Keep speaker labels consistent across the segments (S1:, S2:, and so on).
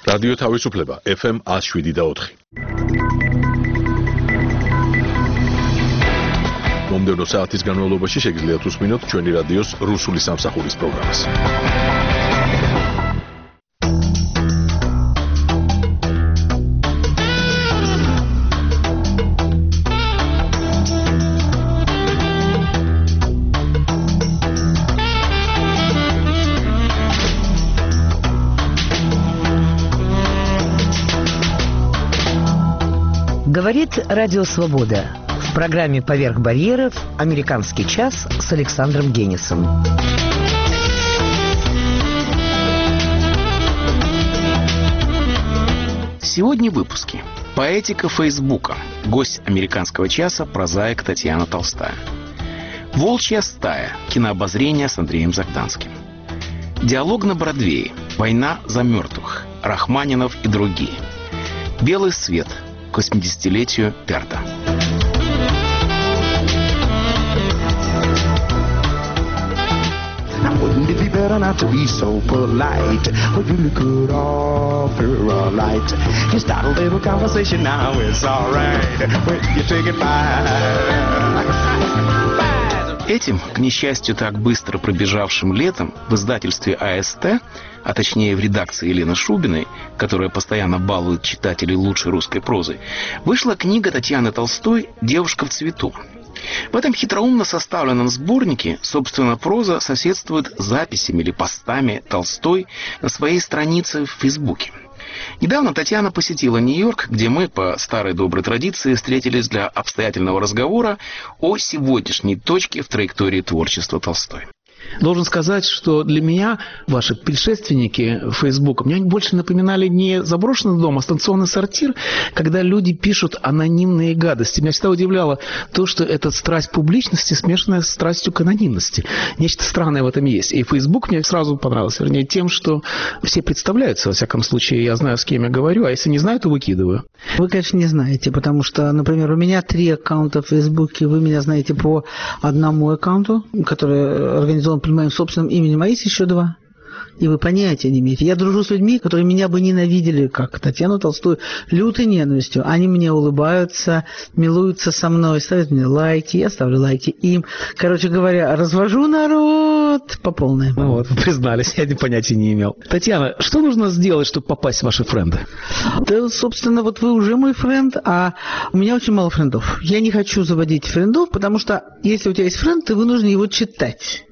S1: რადიო თავისუფლება FM 107.4. მომდევნო საათის განმავლობაში შეგიძლიათ უსმინოთ ჩვენი რადიოს რუსული სამსახურის პროგრამას.
S2: Говорит Радио Свобода. В программе «Поверх барьеров» «Американский час» с Александром Генисом.
S3: Сегодня в выпуске. Поэтика Фейсбука. Гость «Американского часа» прозаик Татьяна Толстая. «Волчья стая». Кинообозрение с Андреем Загданским. Диалог на Бродвее. «Война за мертвых». Рахманинов и другие. «Белый свет». К 80-летию Перта.
S4: Wouldn't it be better not to be so polite? We really could offer a light. You start a little conversation now, it's alright. When you take it by.
S3: Этим, к несчастью, так быстро пробежавшим летом в издательстве АСТ, а точнее в редакции Елены Шубиной, которая постоянно балует читателей лучшей русской прозой, вышла книга Татьяны Толстой «Девушка в цвету». В этом хитроумно составленном сборнике, собственно, проза соседствует с записями или постами Толстой на своей странице в Фейсбуке. Недавно Татьяна посетила Нью-Йорк, где мы, по старой доброй традиции, встретились для обстоятельного разговора о сегодняшней точке в траектории творчества Толстой.
S5: Должен сказать, что для меня ваши предшественники Фейсбука меня больше напоминали не заброшенный дом, а станционный сортир, когда люди пишут анонимные гадости. Меня всегда удивляло то, что эта страсть публичности смешанная с страстью к анонимности. Нечто странное в этом есть. И Фейсбук мне сразу понравился, вернее, тем, что все представляются, во всяком случае, я знаю, с кем я говорю, а если не знаю, то выкидываю.
S6: Вы, конечно, не знаете, потому что, например, у меня 3 аккаунта в Фейсбуке, вы меня знаете по одному аккаунту, который организован под моим собственным именем, а есть еще 2. И вы понятия не имеете. Я дружу с людьми, которые меня бы ненавидели, как Татьяну Толстую, лютой ненавистью. Они мне улыбаются, милуются со мной, ставят мне лайки, я ставлю лайки им. Короче говоря, развожу народ по полной.
S5: Ну вот, признались, я понятия не имел. Татьяна, что нужно сделать, чтобы попасть в ваши френды?
S6: Да, собственно, вот вы уже мой френд, а у меня очень мало френдов. Я не хочу заводить френдов, потому что если у тебя есть френд, ты вынужден его читать.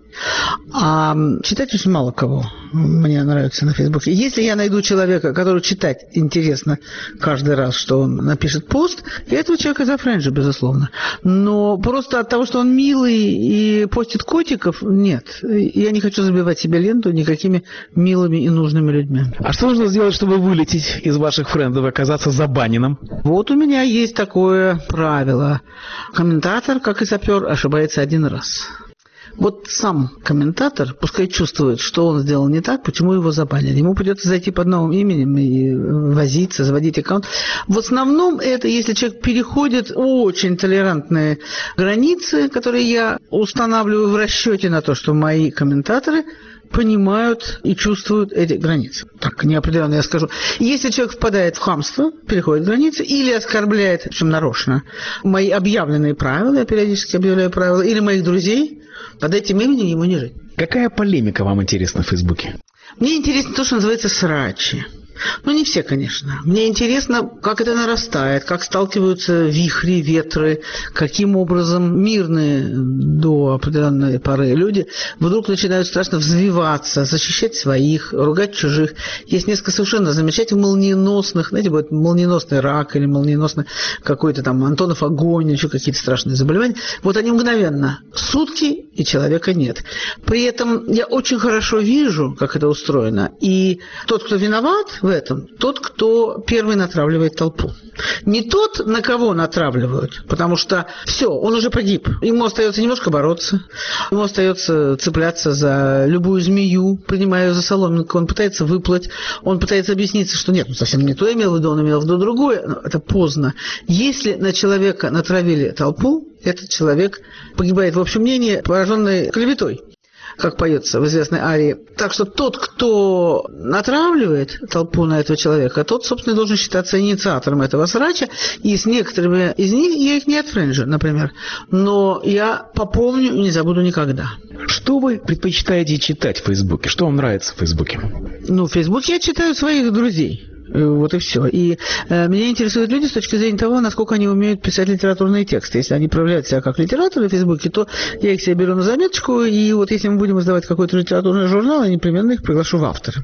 S6: А читать очень мало кого мне нравится на Фейсбуке. Если я найду человека, который читать интересно каждый раз, что он напишет пост, я этого человека зафренджу, безусловно. Но просто от того, что он милый и постит котиков, нет. Я не хочу забивать себе ленту никакими милыми и нужными людьми.
S5: А что нужно сделать, чтобы вылететь из ваших френдов и оказаться забаненным?
S6: Вот у меня есть такое правило. Комментатор, как и сапер, ошибается 1 раз. Вот сам комментатор, пускай чувствует, что он сделал не так, почему его забанили. Ему придется зайти под новым именем и возиться, заводить аккаунт. В основном это, если человек переходит очень толерантные границы, которые я устанавливаю в расчете на то, что мои комментаторы понимают и чувствуют эти границы. Так, неопределенно я скажу. Если человек впадает в хамство, переходит границы, или оскорбляет, причем нарочно, мои объявленные правила, я периодически объявляю правила, или моих друзей, под этим именем ему не жить.
S5: Какая полемика вам интересна в Фейсбуке?
S6: Мне интересно то, что называется срачи. Ну, не все, конечно. Мне интересно, как это нарастает, как сталкиваются вихри, ветры, каким образом мирные до определенной поры люди вдруг начинают страшно взвиваться, защищать своих, ругать чужих. Есть несколько совершенно замечательных молниеносных, знаете, будет молниеносный рак или молниеносный какой-то там Антонов огонь, еще какие-то страшные заболевания. Вот они мгновенно, сутки, и человека нет. При этом я очень хорошо вижу, как это устроено. И тот, кто виноват в этом, тот, кто первый натравливает толпу. Не тот, на кого натравливают, потому что все, он уже погиб. Ему остается немножко бороться, ему остается цепляться за любую змею, принимая ее за соломинку, он пытается выплыть, он пытается объясниться, что нет, он совсем не то имел в виду, он имел в виду другое, но это поздно. Если на человека натравили толпу, этот человек погибает, в общем мнении, пораженный клеветой. как поется в известной арии. Так что тот, кто натравливает толпу на этого человека, тот, собственно, должен считаться инициатором этого срача. И с некоторыми из них я их не отфренджу, например. Но я попомню и не забуду никогда.
S5: Что вы предпочитаете читать в Фейсбуке? Что вам нравится в Фейсбуке?
S6: Ну, в Фейсбуке я читаю своих друзей. Вот и все. И меня интересуют люди с точки зрения того, насколько они умеют писать литературные тексты. Если они проявляют себя как литераторы в Фейсбуке, то я их себе беру на заметочку, и вот если мы будем издавать какой-то литературный журнал, я непременно их приглашу в авторы.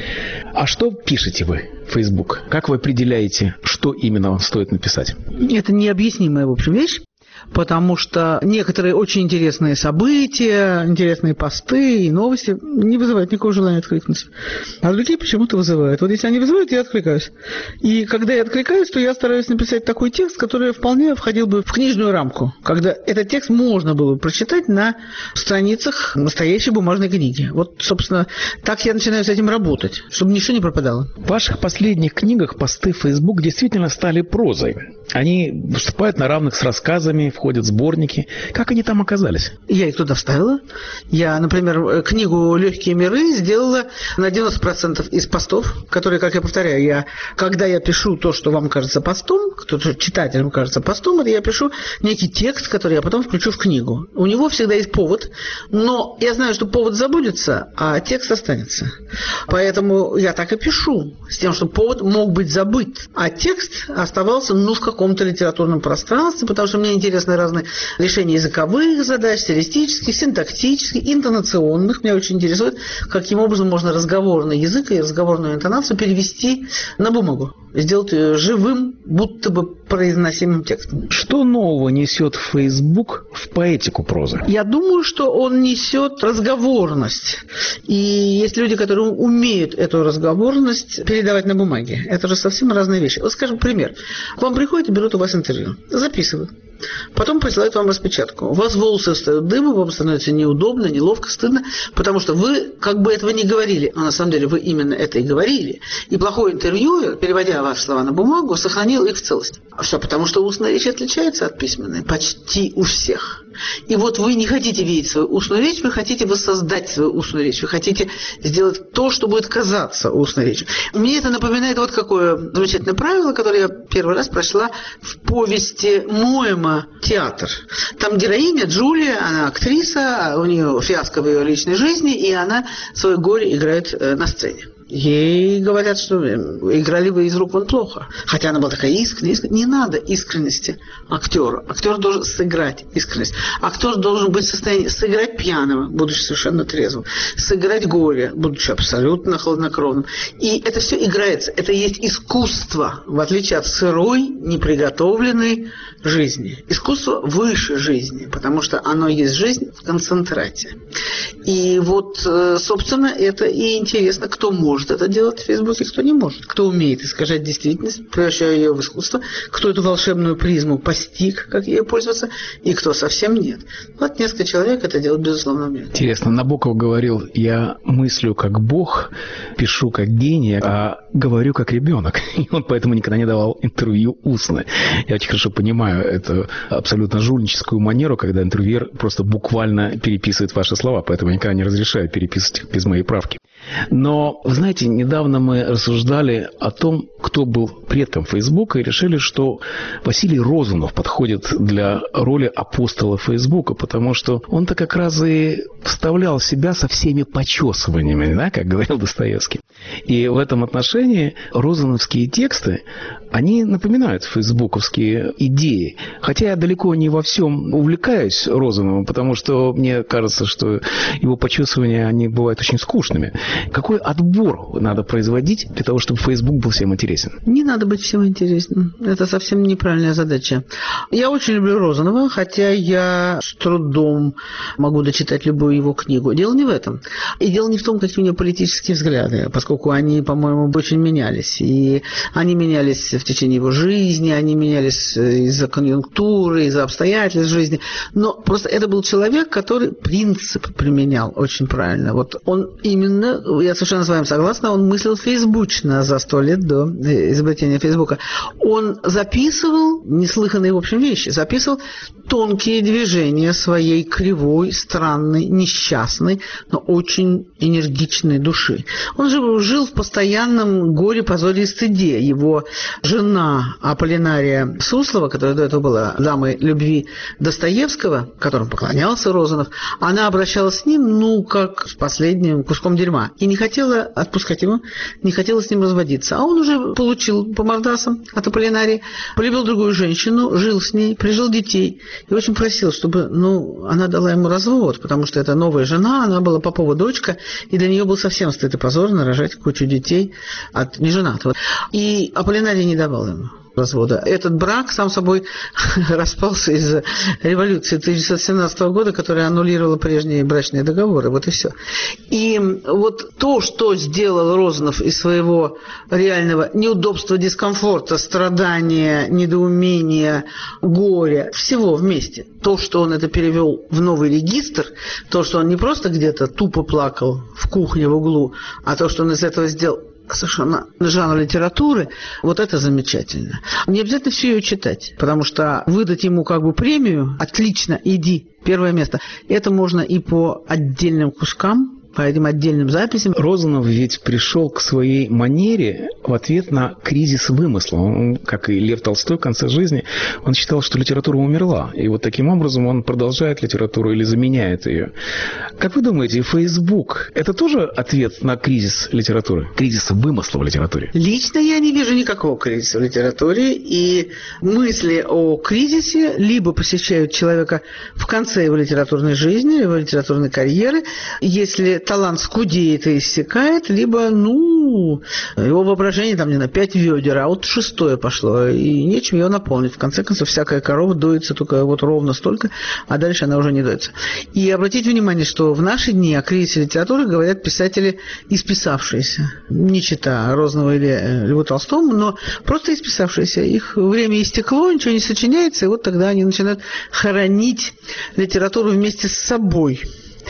S5: А что пишете вы в Facebook? Как вы определяете, что именно вам стоит написать?
S6: Это необъяснимая, в общем, вещь. Потому что некоторые очень интересные события, интересные посты и новости не вызывают никакого желания откликнуться. А другие почему-то вызывают. Вот если они вызывают, я откликаюсь. И когда я откликаюсь, то я стараюсь написать такой текст, который вполне входил бы в книжную рамку. Когда этот текст можно было бы прочитать на страницах настоящей бумажной книги. Вот, собственно, так я начинаю с этим работать, чтобы ничего не пропадало.
S5: В ваших последних книгах посты в Facebook действительно стали прозой. Они выступают на равных с рассказами, входят в сборники. Как они там оказались?
S6: Я их туда вставила. Я, например, книгу «Легкие миры» сделала на 90% из постов, которые, как я повторяю, когда я пишу то, что вам кажется постом, кто-то читателям кажется постом, это я пишу некий текст, который я потом включу в книгу. У него всегда есть повод, но я знаю, что повод забудется, а текст останется. Поэтому я так и пишу, с тем, что повод мог быть забыт, а текст оставался, в каком-то литературном пространстве, потому что мне интересны разные решения языковых задач, стилистических, синтактических, интонационных. Меня очень интересует, каким образом можно разговорный язык и разговорную интонацию перевести на бумагу, сделать ее живым, будто бы произносимым текстом.
S5: Что нового несет Facebook в поэтику прозы?
S6: Я думаю, что он несет разговорность. И есть люди, которые умеют эту разговорность передавать на бумаге. Это же совсем разные вещи. Вот, скажем, пример. К вам приходят и берут у вас интервью. Записывают. Потом присылают вам распечатку. У вас волосы встают дымом, вам становится неудобно, неловко, стыдно, потому что вы как бы этого не говорили, а на самом деле вы именно это и говорили. И плохой интервьюер, переводя ваши слова на бумагу, сохранил их в целости. А все потому, что устная речь отличается от письменной почти у всех. И вот вы не хотите видеть свою устную речь, вы хотите воссоздать свою устную речь, вы хотите сделать то, что будет казаться устной речью. Мне это напоминает вот какое замечательное правило, которое я первый раз прочла в повести Моэма «Театр». Там героиня Джулия, она актриса, у нее фиаско в ее личной жизни, и она свое горе играет на сцене. Ей говорят, что играли вы из рук вон плохо. Хотя она была такая искренняя. Не надо искренности актеру. Актер должен сыграть искренность. Актер должен быть в состоянии сыграть пьяного, будучи совершенно трезвым. Сыграть горе, будучи абсолютно хладнокровным. И это все играется. Это есть искусство, в отличие от сырой, неприготовленной жизни. Искусство выше жизни, потому что оно есть жизнь в концентрате. И вот, собственно, это и интересно, кто может это делать в Фейсбуке, кто не может. Кто умеет искажать действительность, превращая ее в искусство, кто эту волшебную призму постиг, как ею пользоваться, и кто совсем нет. Вот несколько человек это делают, безусловно, умеют.
S5: Интересно, Набоков говорил: я мыслю как Бог, пишу как гений, а говорю как ребенок. И он поэтому никогда не давал интервью устно. Я очень хорошо понимаю эту абсолютно жульническую манеру, когда интервьюер просто буквально переписывает ваши слова, поэтому я никогда не разрешаю переписывать их без моей правки. Но, вы знаете, недавно мы рассуждали о том, кто был предком Фейсбука, и решили, что Василий Розанов подходит для роли апостола Фейсбука, потому что он-то как раз и вставлял себя со всеми почесываниями, да, как говорил Достоевский. И в этом отношении розановские тексты, они напоминают фейсбуковские идеи. Хотя я далеко не во всем увлекаюсь Розановым, потому что мне кажется, что его почесывания, они бывают очень скучными. Какой отбор надо производить для того, чтобы Facebook был всем интересен?
S6: Не надо быть всем интересным. Это совсем неправильная задача. Я очень люблю Розанова, хотя я с трудом могу дочитать любую его книгу. Дело не в этом. И дело не в том, какие у него политические взгляды, поскольку они, по-моему, очень менялись. И они менялись в течение его жизни, они менялись из-за конъюнктуры, из-за обстоятельств жизни. Но просто это был человек, который принцип применял очень правильно. Вот он именно я совершенно с вами согласна, он мыслил фейсбучно за 100 лет до изобретения Фейсбука. Он записывал неслыханные, в общем, вещи, записывал тонкие движения своей кривой, странной, несчастной, но очень энергичной души. Он же жил в постоянном горе, позоре и стыде. Его жена Аполлинария Суслова, которая до этого была дамой любви Достоевского, которому поклонялся Розанов, она обращалась с ним, как с последним куском дерьма. И не хотела отпускать его, не хотела с ним разводиться. А он уже получил по мордасам от Аполлинарии, полюбил другую женщину, жил с ней, прижил детей. И очень просил, чтобы, она дала ему развод, потому что это новая жена, она была Попова дочка, и для нее был совсем стыд и позор нарожать кучу детей от неженатого. И Аполлинарий не давал ему развода. Этот брак, сам собой, распался из-за революции 1917 года, которая аннулировала прежние брачные договоры. Вот и все. И вот то, что сделал Розанов из своего реального неудобства, дискомфорта, страдания, недоумения, горя, всего вместе, то, что он это перевел в новый регистр, то, что он не просто где-то тупо плакал в кухне в углу, а то, что он из этого сделал совершенно жанр литературы, вот это замечательно. Не обязательно все ее читать, потому что выдать ему премию «Отлично, иди, первое место». Это можно и по отдельным кускам, по этим отдельным записям.
S5: Розанов ведь пришел к своей манере в ответ на кризис вымысла. Он, как и Лев Толстой в конце жизни, он считал, что литература умерла. И вот таким образом он продолжает литературу или заменяет ее. Как вы думаете, Facebook – это тоже ответ на кризис литературы? Кризис вымысла в литературе?
S6: Лично я не вижу никакого кризиса в литературе. И мысли о кризисе либо посещают человека в конце его литературной жизни, его литературной карьеры, если талант скудеет и иссякает, либо, его воображение, 5 ведер, а вот 6-е пошло, и нечем ее наполнить. В конце концов, всякая корова доится только ровно столько, а дальше она уже не доится. И обратите внимание, что в наши дни о кризисе литературы говорят писатели исписавшиеся, не читая Розанова или Льву Толстому, но просто исписавшиеся. Их время истекло, ничего не сочиняется, и вот тогда они начинают хоронить литературу вместе с собой.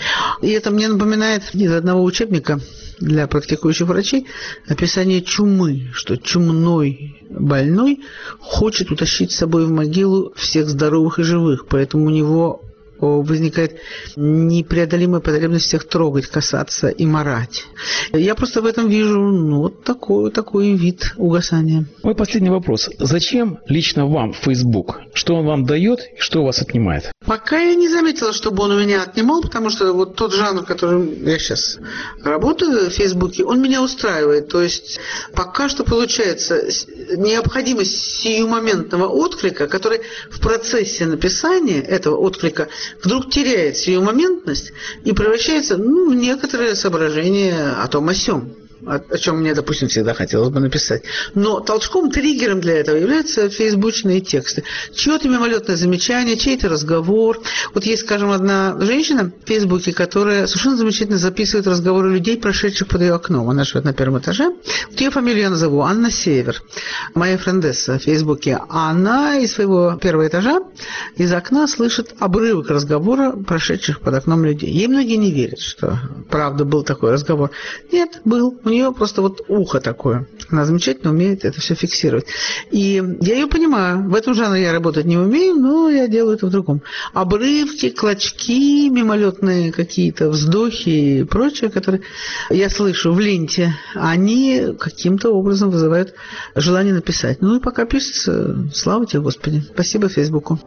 S6: И это мне напоминает из одного учебника для практикующих врачей описание чумы, что чумной больной хочет утащить с собой в могилу всех здоровых и живых, поэтому у него возникает непреодолимая потребность всех трогать, касаться и марать. Я просто в этом вижу такой вид угасания.
S5: Мой последний вопрос. Зачем лично вам Facebook? Что он вам дает и что у вас отнимает?
S6: Пока я не заметила, чтобы он у меня отнимал, потому что вот тот жанр, которым я сейчас работаю в Фейсбуке, он меня устраивает. То есть пока что получается необходимость сиюмоментного отклика, который в процессе написания этого отклика вдруг теряет сиюмоментность и превращается в некоторые соображения о том о сём, о чем мне, допустим, всегда хотелось бы написать. Но толчком, триггером для этого являются фейсбучные тексты. Чье-то мимолетное замечание, чей-то разговор. Вот есть, скажем, одна женщина в Фейсбуке, которая совершенно замечательно записывает разговоры людей, прошедших под ее окном. Она живет на 1-м этаже. Вот ее фамилию я назову. Анна Север. Моя френдесса в Фейсбуке. Она из своего 1-го этажа из окна слышит обрывок разговора прошедших под окном людей. Ей многие не верят, что правда был такой разговор. Нет, был. У нее просто ухо такое. Она замечательно умеет это все фиксировать. И я ее понимаю. В этом жанре я работать не умею, но я делаю это в другом. Обрывки, клочки, мимолетные какие-то вздохи и прочее, которые я слышу в ленте, они каким-то образом вызывают желание написать. И пока пишется, слава тебе, Господи. Спасибо Фейсбуку.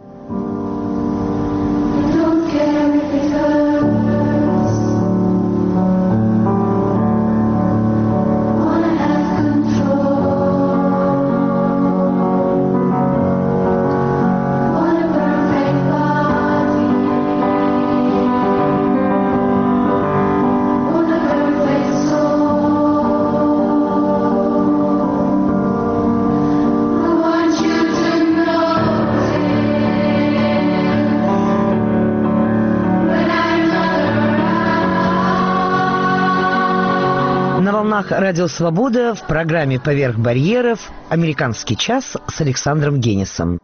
S2: Радио «Свобода» в программе «Поверх барьеров» «Американский час» с Александром Генисом.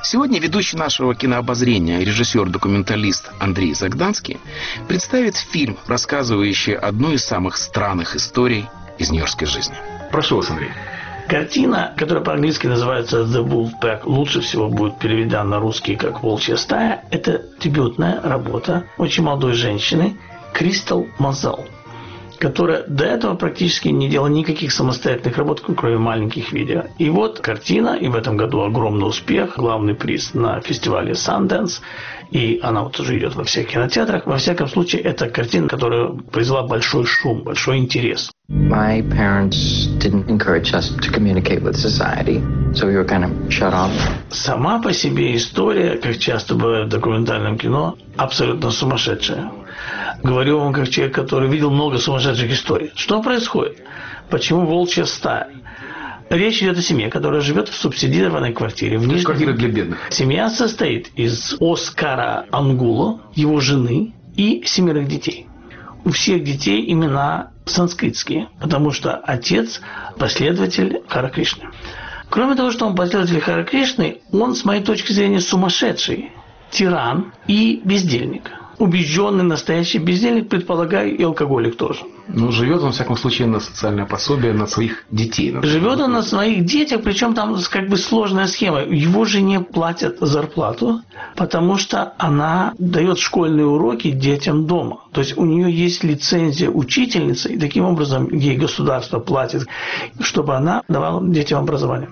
S3: Сегодня ведущий нашего кинообозрения, режиссер-документалист Андрей Загданский представит фильм, рассказывающий одну из самых странных историй из нью-йоркской жизни.
S1: Прошу вас, Андрей.
S7: Картина, которая по-английски называется «The Wolf Pack», лучше всего будет переведена на русский как «Волчья стая». Это дебютная работа очень молодой женщины Кристал Мазел, которая до этого практически не делала никаких самостоятельных работ, кроме маленьких видео. И вот картина, и в этом году огромный успех, главный приз на фестивале Sundance, и она вот уже идет во всех кинотеатрах. Во всяком случае, это картина, которая произвела большой шум, большой интерес.
S8: My parents didn't encourage us to communicate with society, so we were kind of shut off.
S7: Сама по себе история, как часто бывает в документальном кино, абсолютно сумасшедшая. Говорю вам как человек, который видел много сумасшедших историй. Что происходит? Почему волчья стая? Речь идет о семье, которая живет в субсидированной квартире. В Нижнем...
S1: Квартира для бедных.
S7: Семья состоит из Оскара Ангуло, его жены и 7 детей. У всех детей имена санскритские, потому что отец – последователь Хара Кришны. Кроме того, что он последователь Хара Кришны, он, с моей точки зрения, сумасшедший, тиран и бездельник. Убежденный настоящий бездельник, предполагаю, и алкоголик тоже.
S5: Ну, живет он, во всяком случае, на социальное пособие, на своих детей.
S7: Живет он на своих детях, причем там как бы сложная схема. Его жене платят зарплату, потому что она дает школьные уроки детям дома. То есть у нее есть лицензия учительницы, и таким образом ей государство платит, чтобы она давала детям образование.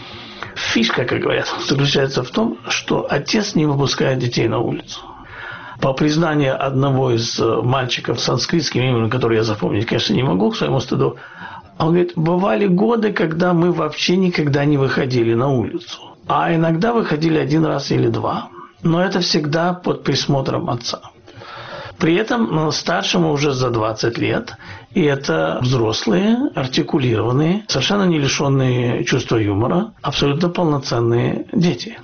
S7: Фишка, как говорят, заключается в том, что отец не выпускает детей на улицу. По признанию одного из мальчиков с санскритским именем, который я запомнить, конечно, не могу, к своему стыду, он говорит, бывали годы, когда мы вообще никогда не выходили на улицу. А иногда выходили 1 раз или 2. Но это всегда под присмотром отца. При этом старшему уже за 20 лет, и это взрослые, артикулированные, совершенно не лишенные чувства юмора, абсолютно полноценные дети.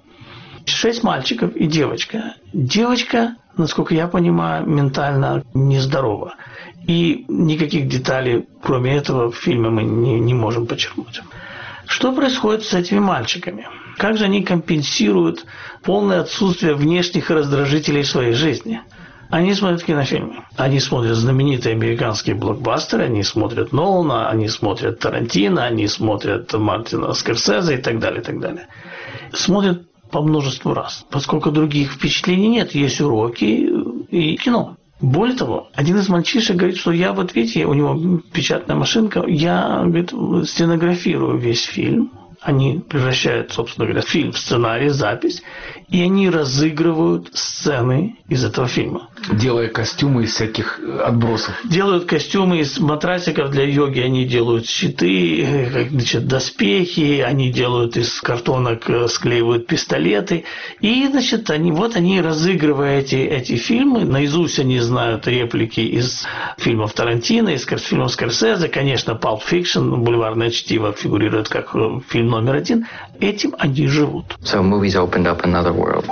S7: 6 мальчиков и девочка. Девочка, насколько я понимаю, ментально нездорова. И никаких деталей, кроме этого, в фильме мы не можем почерпнуть. Что происходит с этими мальчиками? Как же они компенсируют полное отсутствие внешних раздражителей в своей жизни? Они смотрят кинофильмы. Они смотрят знаменитые американские блокбастеры, они смотрят Нолана, они смотрят Тарантино, они смотрят Мартина Скорсезе и так далее, и так далее. Смотрят по множеству раз, поскольку других впечатлений нет, есть уроки и кино. Более того, один из мальчишек говорит, что я, вот видите, у него печатная машинка, я, говорит, стенографирую весь фильм, они превращают, собственно говоря, фильм в сценарий, запись, и они разыгрывают сцены из этого фильма.
S5: Делая костюмы из всяких отбросов.
S7: Делают костюмы из матрасиков для йоги, они делают щиты, значит, доспехи, они делают из картонок, склеивают пистолеты. И, значит, они разыгрывая эти фильмы, наизусть они знают реплики из фильмов Тарантино, из фильмов Скорсезе, конечно, Pulp Fiction, бульварное чтиво фигурирует как фильм номер 1. Этим они живут.
S8: So movies opened up another world.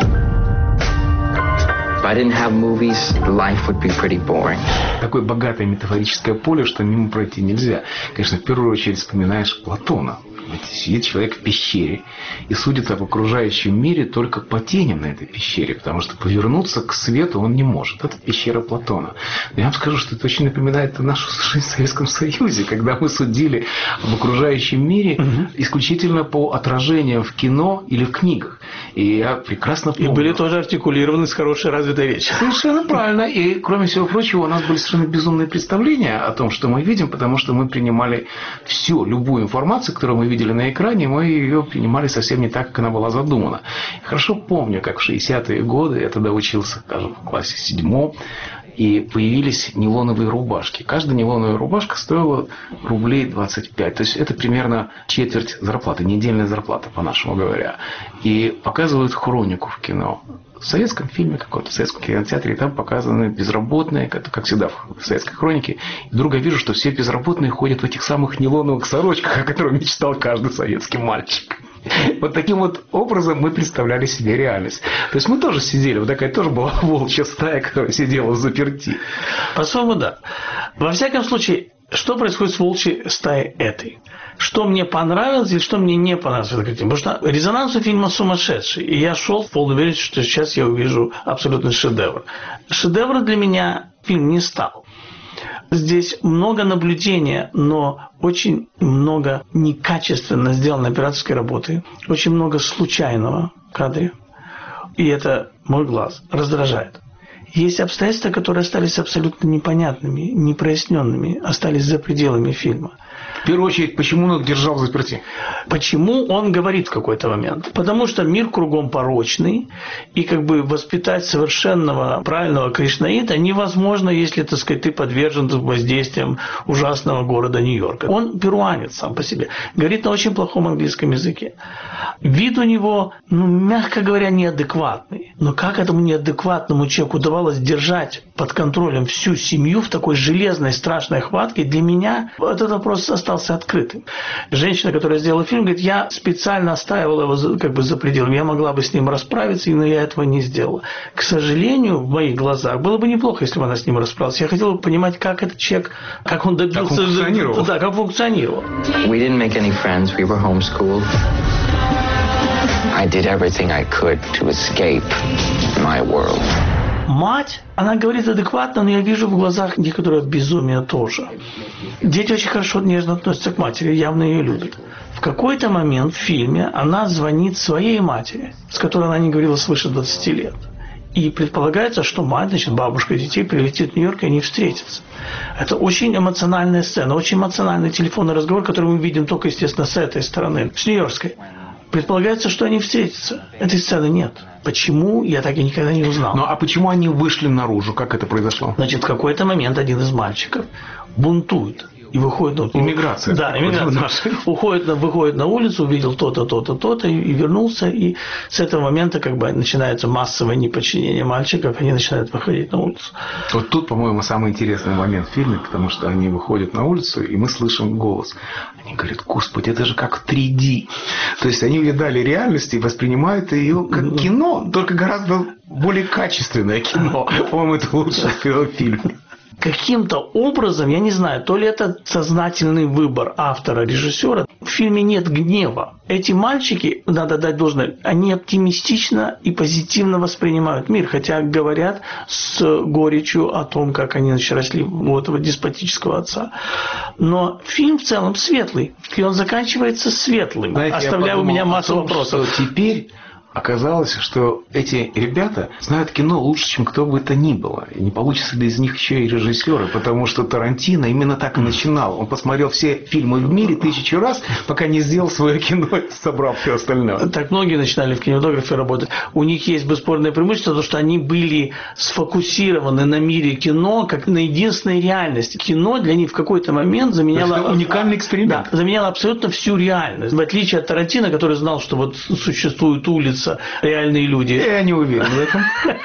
S8: If I didn't have movies, life would be pretty boring.
S5: Такое богатое метафорическое поле, что мимо пройти нельзя. Конечно, в первую очередь вспоминаешь Платона. Ведь сидит человек в пещере и судит об окружающем мире только по теням на этой пещере, потому что повернуться к свету он не может. Это пещера Платона. Но я вам скажу, что это очень напоминает нашу жизнь в Советском Союзе, когда мы судили об окружающем мире исключительно по отражениям в кино или в книгах. И я прекрасно помню.
S7: И были тоже артикулированы с хорошей развитой речью.
S5: Совершенно правильно. И, кроме всего прочего, у нас были совершенно безумные представления о том, что мы видим, потому что мы принимали всю, любую информацию, которую мы видели на экране, мы ее принимали совсем не так, как она была задумана. Хорошо помню, как в 60-е годы, я тогда учился, скажем, в классе 7, и появились нейлоновые рубашки. Каждая нейлоновая рубашка стоила рублей 25. То есть это примерно четверть зарплаты, недельная зарплата, по-нашему говоря. И показывают хронику в кино. В советском фильме каком-то, в советском кинотеатре, и там показаны безработные, как всегда в советской хронике. И вдруг я вижу, что все безработные ходят в этих самых нейлоновых сорочках, о которых мечтал каждый советский мальчик. Вот таким вот образом мы представляли себе реальность. То есть мы тоже сидели, вот такая тоже была волчья стая, которая сидела взаперти.
S7: По-своему, да. Во всяком случае, Что происходит с волчьей стаей этой? Что мне понравилось или что мне не понравилось в этой картине? Потому что резонанс у фильма сумасшедший. И я шел в полной уверенности, что сейчас я увижу абсолютный шедевр. Шедевр для меня фильм не стал. Здесь много наблюдения, но очень много некачественно сделанной операторской работы. Очень много случайного в кадре. И это мой глаз раздражает. Есть обстоятельства, которые остались абсолютно непонятными, непроясненными, остались за пределами фильма.
S5: В первую очередь, почему он их держал взаперти?
S7: Почему он говорит в какой-то момент? Потому что мир кругом порочный, и как бы воспитать совершенного, правильного кришнаита невозможно, если, так сказать, ты подвержен воздействиям ужасного города Нью-Йорка. Он перуанец сам по себе, говорит на очень плохом английском языке. Вид у него, мягко говоря, неадекватный. Но как этому неадекватному человеку удавалось держать под контролем всю семью в такой железной, страшной хватке, для меня этот вопрос остался открытым. Женщина, которая сделала фильм, говорит, я специально оставила его как бы за пределами, я могла бы с ним расправиться, но я этого не сделала. К сожалению, в моих глазах было бы неплохо, если бы она с ним расправилась. Я хотел бы понимать, как этот человек, как он добился...
S5: Как функционировал.
S7: Да, как функционировал.
S8: We didn't make any friends. We were homeschooled. I did everything I could to escape my world.
S7: Мать, она говорит адекватно, но я вижу в глазах некоторое безумие тоже. Дети очень хорошо, нежно относятся к матери, явно ее любят. В какой-то момент в фильме она звонит своей матери, с которой она не говорила свыше 20 лет. И предполагается, что мать, значит, бабушка детей прилетит в Нью-Йорк, и они встретятся. Это очень эмоциональная сцена, очень эмоциональный телефонный разговор, который мы видим только, естественно, с этой стороны, с нью-йоркской. Предполагается, что они встретятся. Этой сцены нет. Почему, я так и никогда не узнал.
S5: Ну, а почему они вышли наружу? Как это произошло?
S7: Значит, в какой-то момент один из мальчиков бунтует. И выходит...
S5: Иммиграция.
S7: Да, иммиграция. Выходит на улицу, увидел то-то, то-то, то-то, и вернулся. И с этого момента как бы начинается массовое неподчинение мальчиков, они начинают выходить на улицу.
S5: Вот тут, по-моему, самый интересный момент в фильме, потому что они выходят на улицу, и мы слышим голос. Они говорят, господи, это же как 3D. То есть они видали реальность и воспринимают ее как кино, только гораздо более качественное кино. По-моему, это лучшее в фильме.
S7: Каким-то образом, я не знаю, то ли это сознательный выбор автора, режиссера, в фильме нет гнева. Эти мальчики, надо дать должное, они оптимистично и позитивно воспринимают мир, хотя говорят с горечью о том, как они росли у этого деспотического отца. Но фильм в целом светлый, и он заканчивается светлым,
S5: знаете,
S7: оставляя у меня массу вопросов.
S5: Что теперь оказалось, что эти ребята знают кино лучше, чем кто бы это ни было. И не получится ли из них еще и режиссеры, потому что Тарантино именно так и начинал. Он посмотрел все фильмы в мире 1000 раз, пока не сделал свое кино и собрал все остальное. Так
S7: многие начинали в кинематографе работать. У них есть бесспорное преимущество, то, что они были сфокусированы на мире кино, как на единственной реальности. Кино для них в какой-то момент заменяло...
S5: Это уникальный эксперимент.
S7: Да, заменяло абсолютно всю реальность. В отличие от Тарантино, который знал, что вот существует улица, реальные люди.
S5: Я не уверен в этом.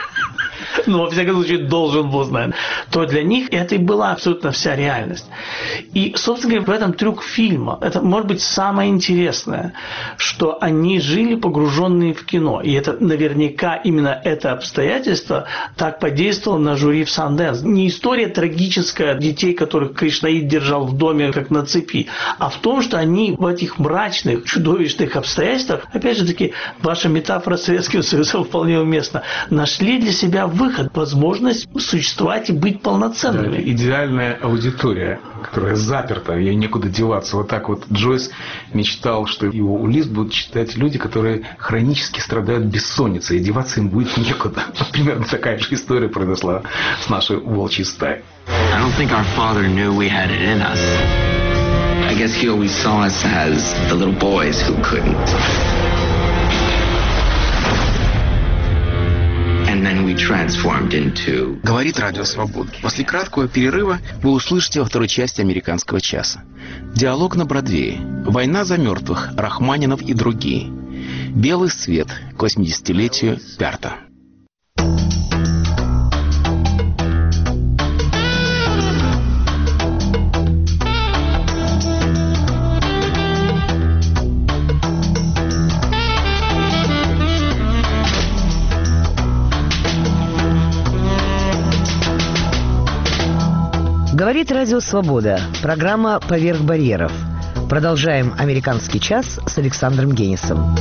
S7: Ну, во всяком случае, должен был знать. То для них это и была абсолютно вся реальность. И, собственно говоря, в этом трюк фильма. Это, может быть, самое интересное, что они жили погруженные в кино. И это наверняка именно это обстоятельство так подействовало на жюри в Санденс. Не история трагическая детей, которых Кришнаид держал в доме, как на цепи, а в том, что они в этих мрачных, чудовищных обстоятельствах, опять же таки, ваша метафора с Советским Союзом вполне уместна, нашли для себя выход, возможность существовать и быть полноценными.
S5: Да, идеальная аудитория, которая заперта, ей некуда деваться. Вот так вот Джойс мечтал, что его Улисс будут читать люди, которые хронически страдают бессонницей, и деваться им будет некуда. Примерно такая же история произошла с нашей волчьей стаей.
S8: I don't think our father knew we had it in us. I guess he always saw us as the little boys who couldn't.
S3: Говорит Радио Свобода. После краткого перерыва вы услышите во второй части «Американского часа». Диалог на Бродвее. «Война за мертвых», Рахманинов и другие. «Белый свет» к 80-летию Пярта.
S2: Говорит Говорит Радио Свобода. Программа «Поверх барьеров». Продолжаем «Американский час» с Александром Генисом.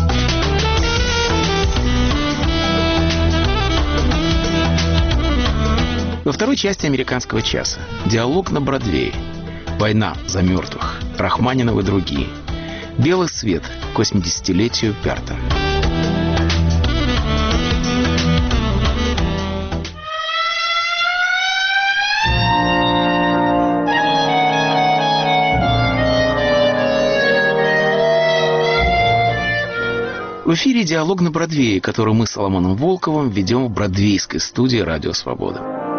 S3: Во второй части «Американского часа» диалог на Бродвее. Война за мертвых. Рахманинов и другие. Белый свет к 80-летию Пярта. В эфире «Диалог на Бродвее», который мы с Соломоном Волковым ведем в бродвейской студии «Радио Свобода».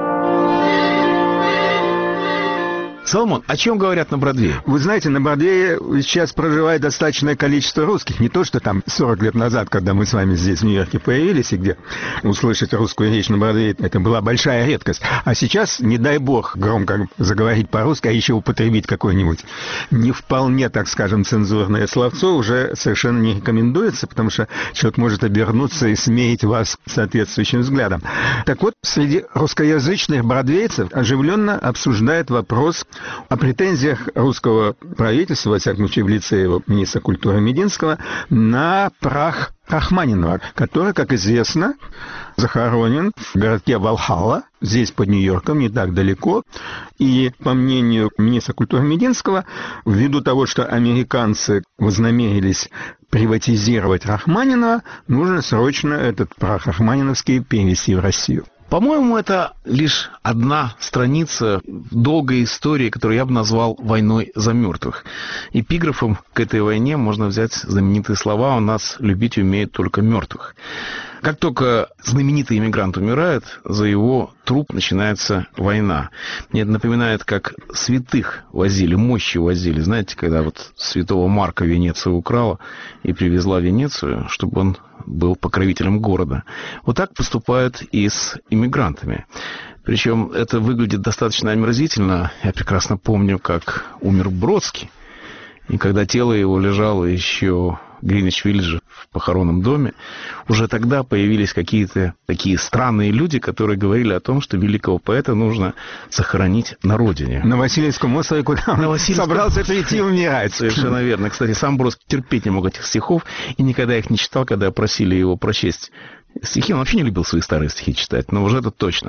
S5: Соломон, о чем говорят на Бродвее?
S9: Вы знаете, на Бродвее сейчас проживает достаточное количество русских. Не то, что там 40 лет назад, когда мы с вами здесь в Нью-Йорке появились, и где услышать русскую речь на Бродвее, это была большая редкость. А сейчас, не дай бог, громко заговорить по-русски, а еще употребить какое-нибудь не вполне, так скажем, цензурное словцо уже совершенно не рекомендуется, потому что человек может обернуться и смеять вас соответствующим взглядом. Так вот, среди русскоязычных бродвейцев оживленно обсуждает вопрос о претензиях русского правительства, во всяком случае в лице его министра культуры Мединского, на прах Рахманинова, который, как известно, захоронен в городке Валхалла, здесь под Нью-Йорком, не так далеко. И, по мнению министра культуры Мединского, ввиду того, что американцы вознамерились приватизировать Рахманинова, нужно срочно этот прах рахманиновский перевести в Россию.
S5: По-моему, это лишь одна страница долгой истории, которую я бы назвал «войной за мертвых». Эпиграфом к этой войне можно взять знаменитые слова «У нас любить умеют только мертвых». Как только знаменитый иммигрант умирает, за его труп начинается война. Мне это напоминает, как святых возили, мощи возили. Знаете, когда вот святого Марка Венеция украла и привезла в Венецию, чтобы он был покровителем города. Вот так поступают и с иммигрантами. Причем это выглядит достаточно омерзительно. Я прекрасно помню, как умер Бродский. И когда тело его лежало еще в Гринвич-Виллидже в похоронном доме, уже тогда появились какие-то такие странные люди, которые говорили о том, что великого поэта нужно захоронить на родине.
S9: На Васильевском острове, куда он собрался прийти умирать.
S5: Совершенно верно. Кстати, сам Бродский терпеть не мог этих стихов и никогда их не читал, когда просили его прочесть стихи. Он вообще не любил свои старые стихи читать, но уже это точно.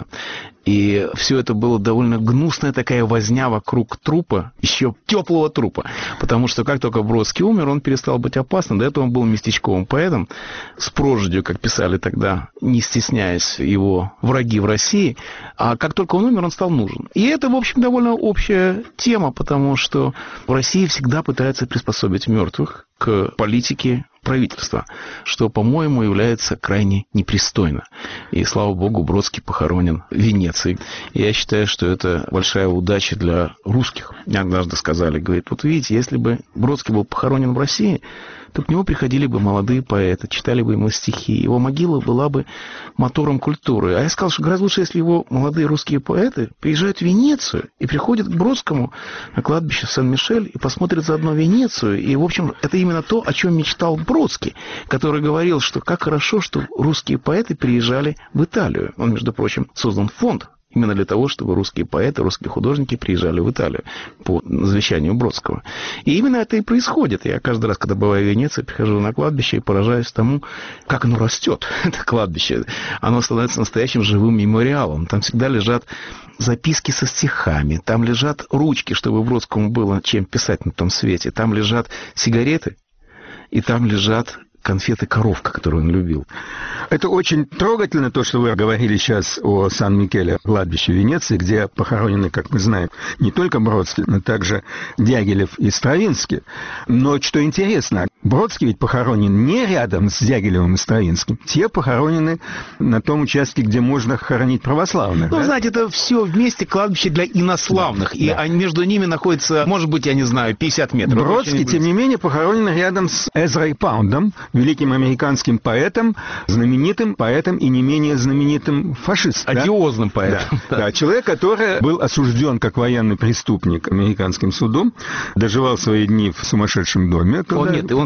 S5: И все это было довольно гнусная такая возня вокруг трупа, еще теплого трупа. Потому что как только Бродский умер, он перестал быть опасным. До этого он был местечковым поэтом с прожитью, как писали тогда, не стесняясь его враги в России. А как только он умер, он стал нужен. И это, в общем, довольно общая тема, потому что в России всегда пытаются приспособить мертвых к политике правительства, что, по-моему, является крайне непристойно. И, слава богу, Бродский похоронен в Венеции. И я считаю, что это большая удача для русских. Мне однажды сказали, говорит, вот видите, если бы Бродский был похоронен в России, то к нему приходили бы молодые поэты, читали бы ему стихи, его могила была бы мотором культуры. А я сказал, что гораздо лучше, если его молодые русские поэты приезжают в Венецию и приходят к Бродскому на кладбище Сен-Мишель и посмотрят заодно Венецию. И, в общем, это именно то, о чем мечтал Бродский, который говорил, что как хорошо, что русские поэты приезжали в Италию. Он, между прочим, создан фонд именно для того, чтобы русские поэты, русские художники приезжали в Италию по завещанию Бродского. И именно это и происходит. Я каждый раз, когда бываю в Венеции, прихожу на кладбище и поражаюсь тому, как оно растет, это кладбище. Оно становится настоящим живым мемориалом. Там всегда лежат записки со стихами, там лежат ручки, чтобы Бродскому было чем писать на том свете, там лежат сигареты, и там лежат конфеты «Коровка», которую он любил.
S9: Это очень трогательно, то, что вы говорили сейчас о Сан-Микеле, кладбище в Венеции, где похоронены, как мы знаем, не только Бродский, но также Дягилев и Стравинский. Но, что интересно, Бродский ведь похоронен не рядом с Дягилевым и Стравинским. Те похоронены на том участке, где можно хоронить православных.
S5: Ну,
S9: да?
S5: знаете, это все вместе кладбище для инославных. Да, и да. Между ними находится, может быть, я не знаю, 50 метров.
S9: Бродский, тем не менее, похоронен рядом с Эзрой Паундом, великим американским поэтом, знаменитым поэтом и не менее знаменитым фашистом.
S5: Одиозным поэтом.
S9: Да, человек, который был осужден как военный преступник американским судом, доживал свои дни в сумасшедшем доме.
S5: Он, нет, он,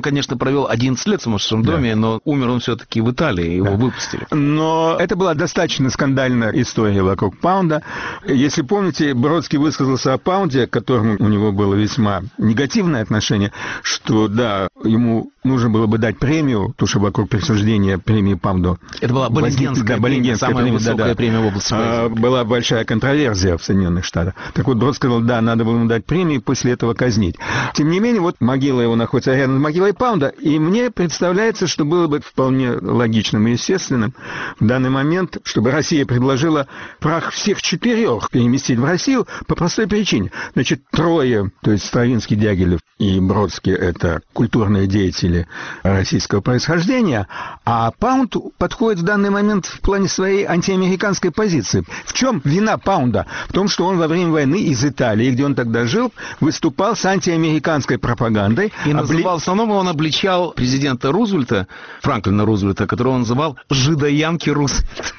S3: конечно, провел 11 лет в сумасшедшем доме, но умер он все-таки в Италии, его выпустили.
S9: Но это была достаточно скандальная история вокруг Паунда. Если помните, Бродский высказался о Паунде, к которому у него было весьма негативное отношение, что, да, ему нужно было бы дать премию, потому что вокруг присуждения премии Паунду...
S3: Это была Болингенская премия, самая высокая премия в области поэзии.
S9: Была большая контроверсия в Соединенных Штатах. Так вот, Бродский сказал, да, надо было ему дать премию, после этого казнить. Тем не менее, вот могила его находится рядом с могилой Паунда, и мне представляется, что было бы вполне логичным и естественным в данный момент, чтобы Россия предложила прах всех 4 переместить в Россию по простой причине. Значит, 3, то есть Стравинский, Дягилев и Бродский, это культурные деятели российского происхождения, а Паунд подходит в данный момент в плане своей антиамериканской позиции. В чем вина Паунда? В том, что он во время войны из Италии, где он тогда жил, выступал с антиамериканской пропагандой.
S3: И называл, в основном он обличал президента Рузвельта, Франклина Рузвельта, которого он называл «жидоянки Рузвельт».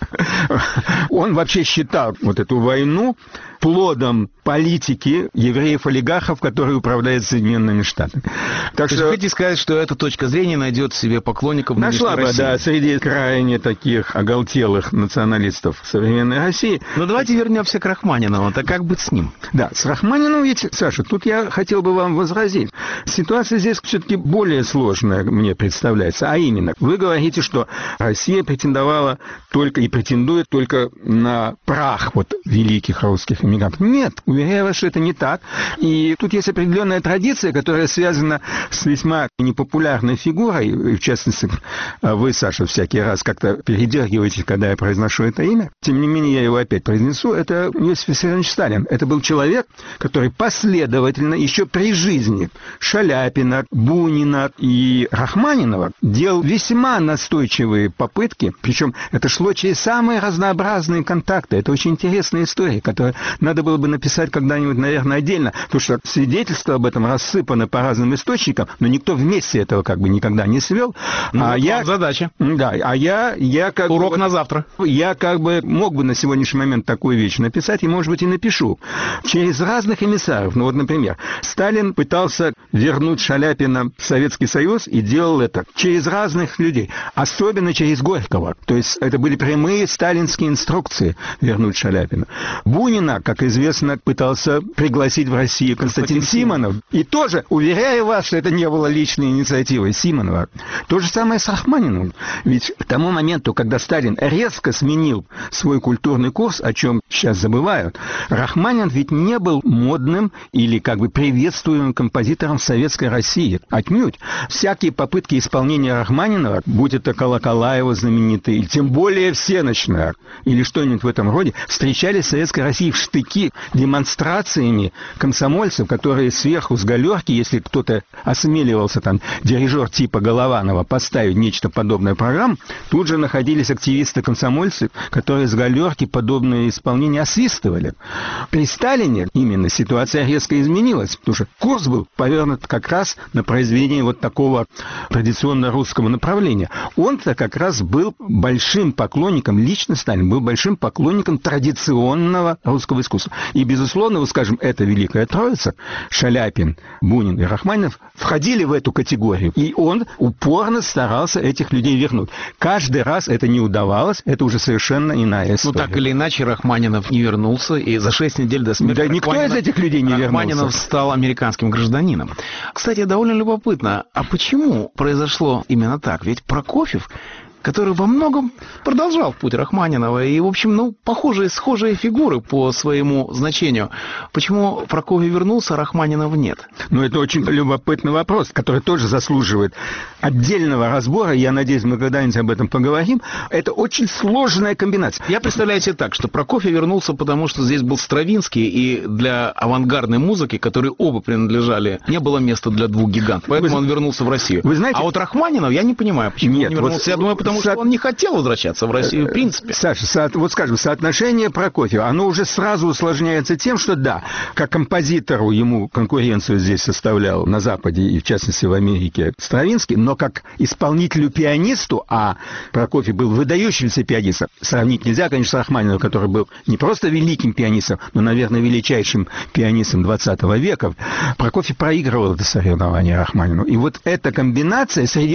S9: Он вообще считал вот эту войну плодом политики евреев-олигархов, которые управляют Соединенными Штатами. Так
S3: что хотите сказать, что эта точка зрения найдет себе поклонников в
S9: нашла бы,
S3: России?
S9: Да, среди крайне таких оголтелых националистов современной России.
S3: Но давайте вернемся к Рахманинову. Так как быть с ним?
S9: Да, с Рахманиновым ведь, Саша, тут я хотел бы вам возразить. Ситуация здесь все-таки более сложная, мне представляется. А именно, вы говорите, что Россия претендовала только и претендует только на прах вот великих русских иммигрантов. Нет, уверяю вас, что это не так. И тут есть определенная традиция, которая связана с весьма непопулярной фигурой. В частности, вы, Саша, всякий раз как-то передергиваетесь, когда я произношу это имя. Тем не менее, я его опять произнесу. Это Иосиф Виссарионович Сталин. Это был человек, который последовательно, еще при жизни Шаляпина, Бунина и Рахманинова делал весьма настойчивые попытки. Причем это шло через самые разнообразные контакты. Это очень интересная история, которая надо было бы написать когда-нибудь, наверное, отдельно, потому что свидетельства об этом рассыпаны по разным источникам, но никто вместе этого как бы никогда не свел.
S3: Ну, задача.
S9: Да, а я как
S3: урок
S9: бы...
S3: на завтра.
S9: Я как бы мог бы на сегодняшний момент такую вещь написать, и, может быть, и напишу. Через разных эмиссаров. Ну, вот, например, Сталин пытался вернуть Шаляпина в Советский Союз и делал это через разных людей, особенно через Горького. То есть это были прямые сталинские инструкции вернуть Шаляпина. Бунина, как известно, пытался пригласить в Россию Константин Симонов. И тоже, уверяю вас, что это не было личной инициативой Симонова. То же самое с Рахманиновым. Ведь к тому моменту, когда Сталин резко сменил свой культурный курс, о чем сейчас забывают, Рахманинов ведь не был модным или как бы приветствуемым композитором в Советской России. Отнюдь. Всякие попытки исполнения Рахманинова, будь это колокола его знаменитые, или тем более всеночная, или что-нибудь в этом роде, встречались в Советской России в штыки демонстрациями комсомольцев, которые сверху с галерки, если кто-то осмеливался, там, дирижер типа Голованова, поставить нечто подобное программу, тут же находились активисты-комсомольцы, которые с галерки подобное исполнение освистывали. При Сталине именно ситуация резко изменилась, потому что курс был повернут как раз на произведение вот такого традиционно русского направления. Он-то как раз был большим поклонником, лично Сталин был большим поклонником традиционного русского искусства. И, безусловно, вот скажем, эта великая троица, Шаляпин, Бунин и Рахманинов, входили в эту категорию. И он упорно старался этих людей вернуть. Каждый раз это не удавалось, это уже совершенно иная история.
S3: Ну, так или иначе, Рахманинов не вернулся, и за 6 недель до смерти
S9: да никто из этих людей не вернулся.
S3: Рахманинов стал американским гражданином. Кстати, довольно любопытно, а почему произошло именно так? Ведь Прокофьев, который во многом продолжал путь Рахманинова, и, в общем, похожие, схожие фигуры по своему значению. Почему Прокофьев вернулся, а Рахманинов нет?
S9: Ну, это очень любопытный вопрос, который тоже заслуживает отдельного разбора. Я надеюсь, мы когда-нибудь об этом поговорим. Это очень сложная комбинация.
S3: Я представляю себе так, что Прокофьев вернулся, потому что здесь был Стравинский, и для авангардной музыки, которые оба принадлежали, не было места для двух гигантов. Поэтому он вернулся в Россию.
S9: Вы знаете...
S3: А вот Рахманинов, я не понимаю, почему он не вернулся. Я думаю, потому
S5: Потому что он не хотел возвращаться в Россию, в принципе.
S9: Саша, вот скажем, соотношение Прокофьева, оно уже сразу усложняется тем, что да, как композитору ему конкуренцию здесь составлял на Западе и, в частности, в Америке Стравинский, но как исполнителю-пианисту, а Прокофьев был выдающимся пианистом, сравнить нельзя, конечно, с Рахманиновым, который был не просто великим пианистом, но, наверное, величайшим пианистом 20 века. Прокофьев проигрывал это соревнование Рахманину. И вот эта комбинация среди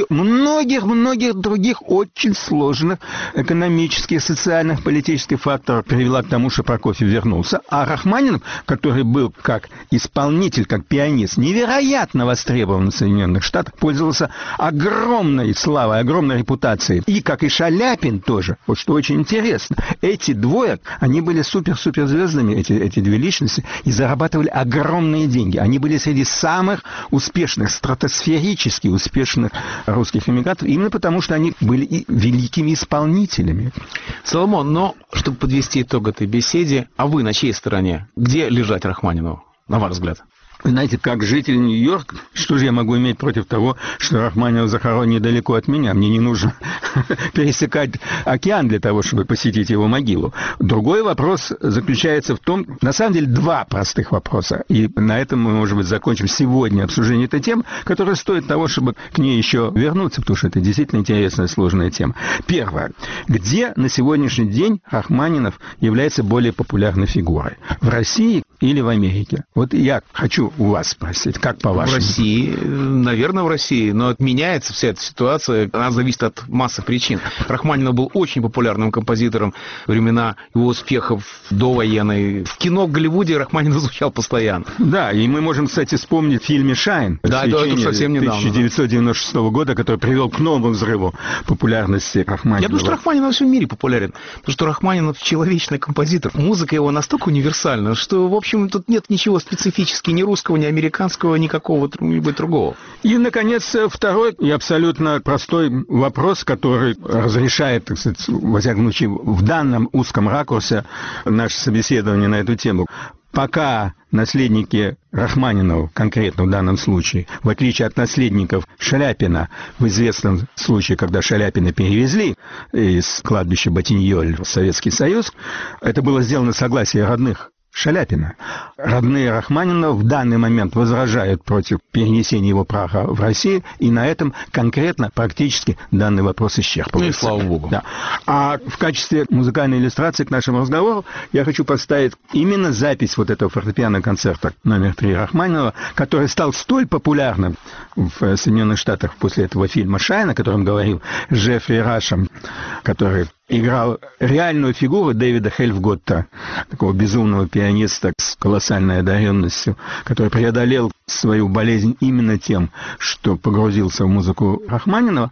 S9: многих других очень сложных экономических, социальных, политических факторов привела к тому, что Прокофьев вернулся. А Рахманинов, который был как исполнитель, как пианист, невероятно востребован в Соединенных Штатах, пользовался огромной славой, огромной репутацией. И, как и Шаляпин тоже, вот что очень интересно, эти двое, они были суперзвездами, эти две личности, и зарабатывали огромные деньги. Они были среди самых успешных, стратосферически успешных русских эмигрантов, именно потому, что они были и великими исполнителями.
S5: Соломон, но, чтобы подвести итог этой беседе, а вы на чьей стороне? Где лежать Рахманинову, на ваш взгляд?
S9: Знаете, как житель Нью-Йорка, что же я могу иметь против того, что Рахманинов захоронен недалеко от меня? Мне не нужно пересекать океан для того, чтобы посетить его могилу. Другой вопрос заключается в том, на самом деле, два простых вопроса. И на этом мы, может быть, закончим сегодня обсуждение этой темы, которая стоит того, чтобы к ней еще вернуться, потому что это действительно интересная, сложная тема. Первое. Где на сегодняшний день Рахманинов является более популярной фигурой? В России или в Америке? Вот я хочу у вас спросить, как по-вашему?
S5: В России, наверное, в России, но меняется вся эта ситуация, она зависит от массы причин. Рахманинов был очень популярным композитором времена его успехов довоенной. В кино в Голливуде Рахманинов звучал постоянно.
S9: Да, и мы можем, кстати, вспомнить фильм «Шайн»,
S5: да, это совсем недавно,
S9: 1996 года, который привел к новому взрыву популярности Рахманинова.
S5: Я думаю, что Рахманинов во всем мире популярен, потому что Рахманинов человечный композитор. Музыка его настолько универсальна, что, в общем, тут нет ничего специфически ни русского, ни американского, никакого-нибудь другого.
S9: И, наконец, второй и абсолютно простой вопрос, который разрешает, так сказать, во всяком случае, в данном узком ракурсе наше собеседование на эту тему. Пока наследники Рахманинова, конкретно в данном случае, в отличие от наследников Шаляпина, в известном случае, когда Шаляпина перевезли из кладбища Ботиньоль в Советский Союз, это было сделано с согласия родных Шаляпина. Родные Рахманинова в данный момент возражают против перенесения его праха в Россию, и на этом конкретно практически данный вопрос исчерпывается.
S5: Ну и слава богу.
S9: Да. А в качестве музыкальной иллюстрации к нашему разговору я хочу поставить именно запись вот этого фортепианного концерта номер 3 Рахманинова, который стал столь популярным в Соединенных Штатах после этого фильма «Шайн», о котором говорил Джеффри Рашем, который играл реальную фигуру Дэвида Хельфготта, такого безумного пианиста с колоссальной одаренностью, который преодолел свою болезнь именно тем, что погрузился в музыку Рахманинова.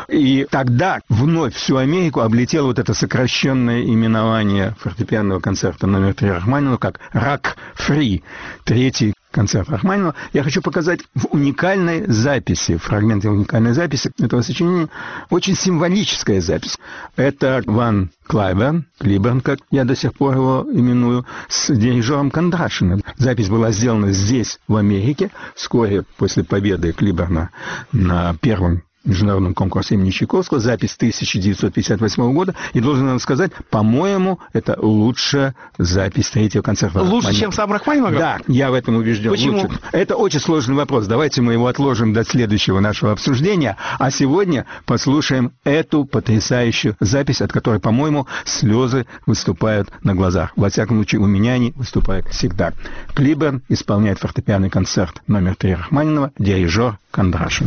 S9: И тогда вновь всю Америку облетело вот это сокращенное именование фортепианного концерта номер 3 Рахманинова как «Рак-фри», третий концерт Рахманинова. Я хочу показать в уникальной записи, фрагменте уникальной записи этого сочинения, очень символическая запись. Это Ван Клайберн, Клиберн, как я до сих пор его именую, с дирижером Кондрашиным. Запись была сделана здесь, в Америке, вскоре после победы Клиберна на первом международном конкурсе имени Чайковского, запись 1958 года, и должен вам сказать, по-моему, это лучшая запись третьего концерта.
S5: Лучше, чем сам Рахманинов?
S9: Да, я в этом убежден.
S5: Почему?
S9: Лучше. Это очень сложный вопрос. Давайте мы его отложим до следующего нашего обсуждения, а сегодня послушаем эту потрясающую запись, от которой, по-моему, слезы выступают на глазах. Во всяком случае, у меня они выступают всегда. Клиберн исполняет фортепианный концерт номер 3 Рахманинова, дирижер Кондрашин.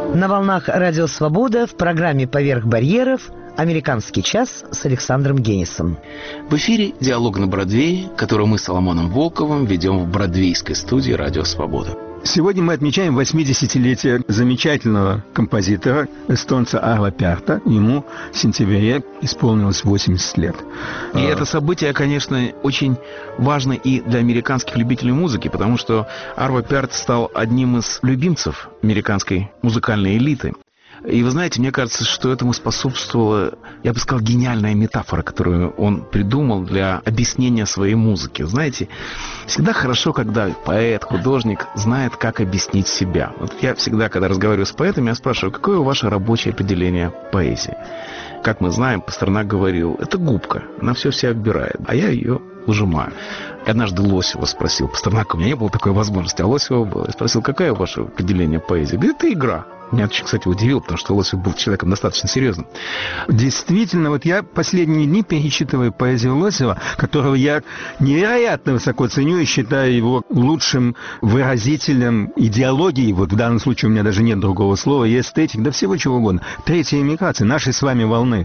S2: На волнах «Радио Свобода» в программе «Поверх барьеров» «Американский час» с Александром Генисом.
S3: В эфире «Диалог на Бродвее», который мы с Соломоном Волковым ведем в бродвейской студии «Радио Свобода».
S9: Сегодня мы отмечаем 80-летие замечательного композитора, эстонца Арво Пярта. Ему в сентябре исполнилось 80 лет.
S3: И это событие, конечно, очень важно и для американских любителей музыки, потому что Арво Пярт стал одним из любимцев американской музыкальной элиты. И вы знаете, мне кажется, что этому способствовала, я бы сказал, гениальная метафора, которую он придумал для объяснения своей музыки. Знаете, всегда хорошо, когда поэт, художник знает, как объяснить себя. Вот я всегда, когда разговариваю с поэтами, я спрашиваю, какое ваше рабочее определение поэзии? Как мы знаем, Пастернак говорил, это губка, она все оббирает, а я ее выжимаю. И однажды Лосева спросил, Пастернака, у меня не было такой возможности, а Лосева было. Я спросил, какое ваше определение поэзии? Говорит, это игра. Меня очень, кстати, удивило, потому что Лосев был человеком достаточно серьезным.
S9: Действительно, вот я последние дни перечитываю поэзию Лосева, которого я невероятно высоко ценю и считаю его лучшим выразителем идеологии. Вот в данном случае у меня даже нет другого слова, и эстетик, да всего чего угодно. Третья эмиграция, нашей с вами волны.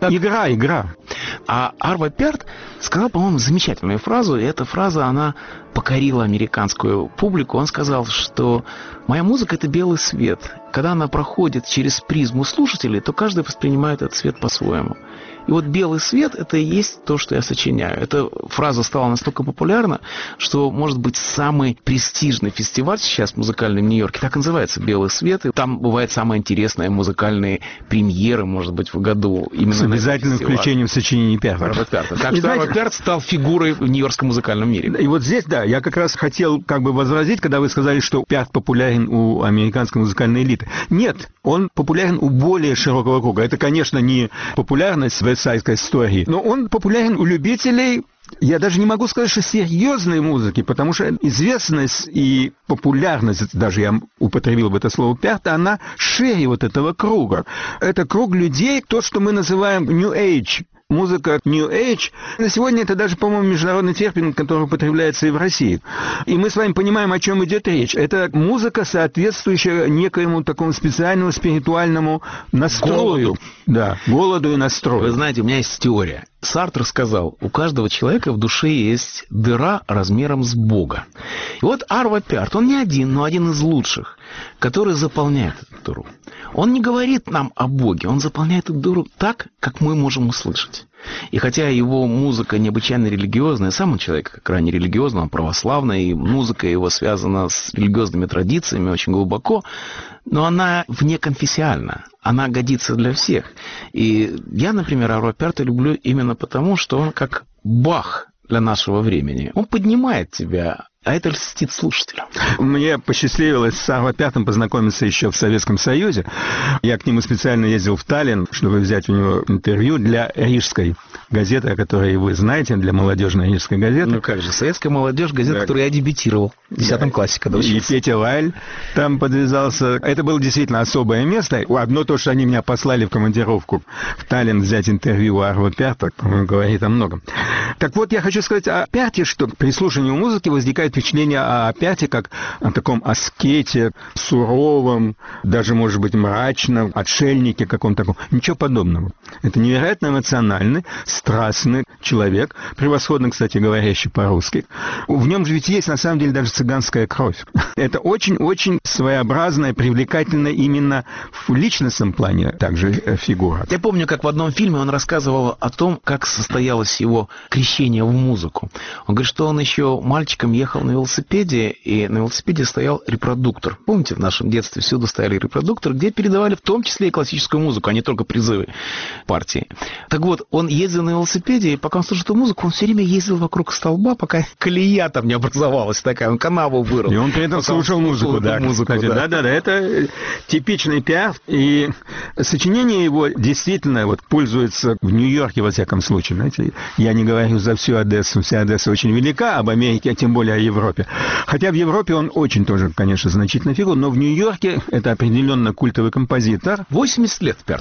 S9: Игра.
S3: А Арво Пярт сказал, по-моему, замечательную фразу, и эта фраза, она покорила американскую публику. Он сказал, что моя музыка — это белый свет. Когда она проходит через призму слушателей, то каждый воспринимает этот свет по-своему. И вот белый свет — это и есть то, что я сочиняю. Эта фраза стала настолько популярна, что, может быть, самый престижный фестиваль сейчас музыкальный в Нью-Йорке так и называется «Белый свет». И там бывают самые интересные музыкальные премьеры, может быть, в году. Именно
S9: с обязательным включением сочинений Пярта.
S3: Так что Арво Пярт стал фигурой в нью-йоркском музыкальном мире.
S9: И вот здесь, да, я как раз хотел возразить, когда вы сказали, что Пярт популярен у американской музыкальной элиты. Нет, он популярен у более широкого круга. Это, конечно, не популярность в Вестсайдской истории, но он популярен у любителей, я даже не могу сказать, что серьезной музыки, потому что известность и популярность, даже я употребил бы это слово Пярта, она шире вот этого круга. Это круг людей, то, что мы называем New Age. Музыка New Age. На сегодня это даже, по-моему, международный термин, который употребляется и в России. И мы с вами понимаем, о чем идет речь. Это музыка, соответствующая некоему такому специальному спиритуальному настрою. Голоду и настрою.
S3: Вы знаете, у меня есть теория. Сартр сказал, у каждого человека в душе есть дыра размером с Бога. И вот Арво Пярт, он не один, но один из лучших, который заполняет эту дыру. Он не говорит нам о Боге, он заполняет эту дыру так, как мы можем услышать. И хотя его музыка необычайно религиозная, сам он человек крайне религиозный, он православный, и музыка его связана с религиозными традициями очень глубоко, но она внеконфессиональна, она годится для всех. И я, например, Арво Пярта люблю именно потому, что он как Бах для нашего времени. Он поднимает тебя, а это льстит слушателям.
S9: Мне посчастливилось с Арво Пяртом познакомиться еще в Советском Союзе. Я к нему специально ездил в Таллин, чтобы взять у него интервью для рижской газеты, о которой вы знаете, для молодежной рижской газеты.
S3: Ну как же, советская молодежь, газета, которую я дебютировал в 10 классе, когда учился.
S9: И Петя Лайль там подвязался. Это было действительно особое место. Одно то, что они меня послали в командировку в Таллин взять интервью у Арво Пярта, по-моему, говорит о многом. Так вот, я хочу сказать о Пярте, что при слушании музыки возникает впечатление о Пярте как о таком аскете, суровом, даже, может быть, мрачном, отшельнике каком-то таком. Ничего подобного. Это невероятно эмоциональный, страстный человек, превосходно, кстати, говорящий по-русски. В нем же ведь есть, на самом деле, даже цыганская кровь. Это очень-очень своеобразная, привлекательная именно в личностном плане также фигура.
S3: Я помню, как в одном фильме он рассказывал о том, как состоялось его крещение в музыку. Он говорит, что он еще мальчиком ехал на велосипеде, и на велосипеде стоял репродуктор. Помните, в нашем детстве всюду стояли репродукторы, где передавали в том числе и классическую музыку, а не только призывы партии. Так вот, он ездил на велосипеде, и пока он слушал эту музыку, он все время ездил вокруг столба, пока колея там не образовалась такая, он канаву вырыл.
S9: И он при этом слушал музыку, да. Да, это типичный Пярт, и сочинение его действительно пользуется в Нью-Йорке, во всяком случае. Знаете, я не говорю за всю Одессу, вся Одесса очень велика, об Америке, а тем более о Европе. Хотя в Европе он очень тоже, конечно, значительная фигура, но в Нью-Йорке это определенно культовый композитор.
S3: 80 лет Пярту.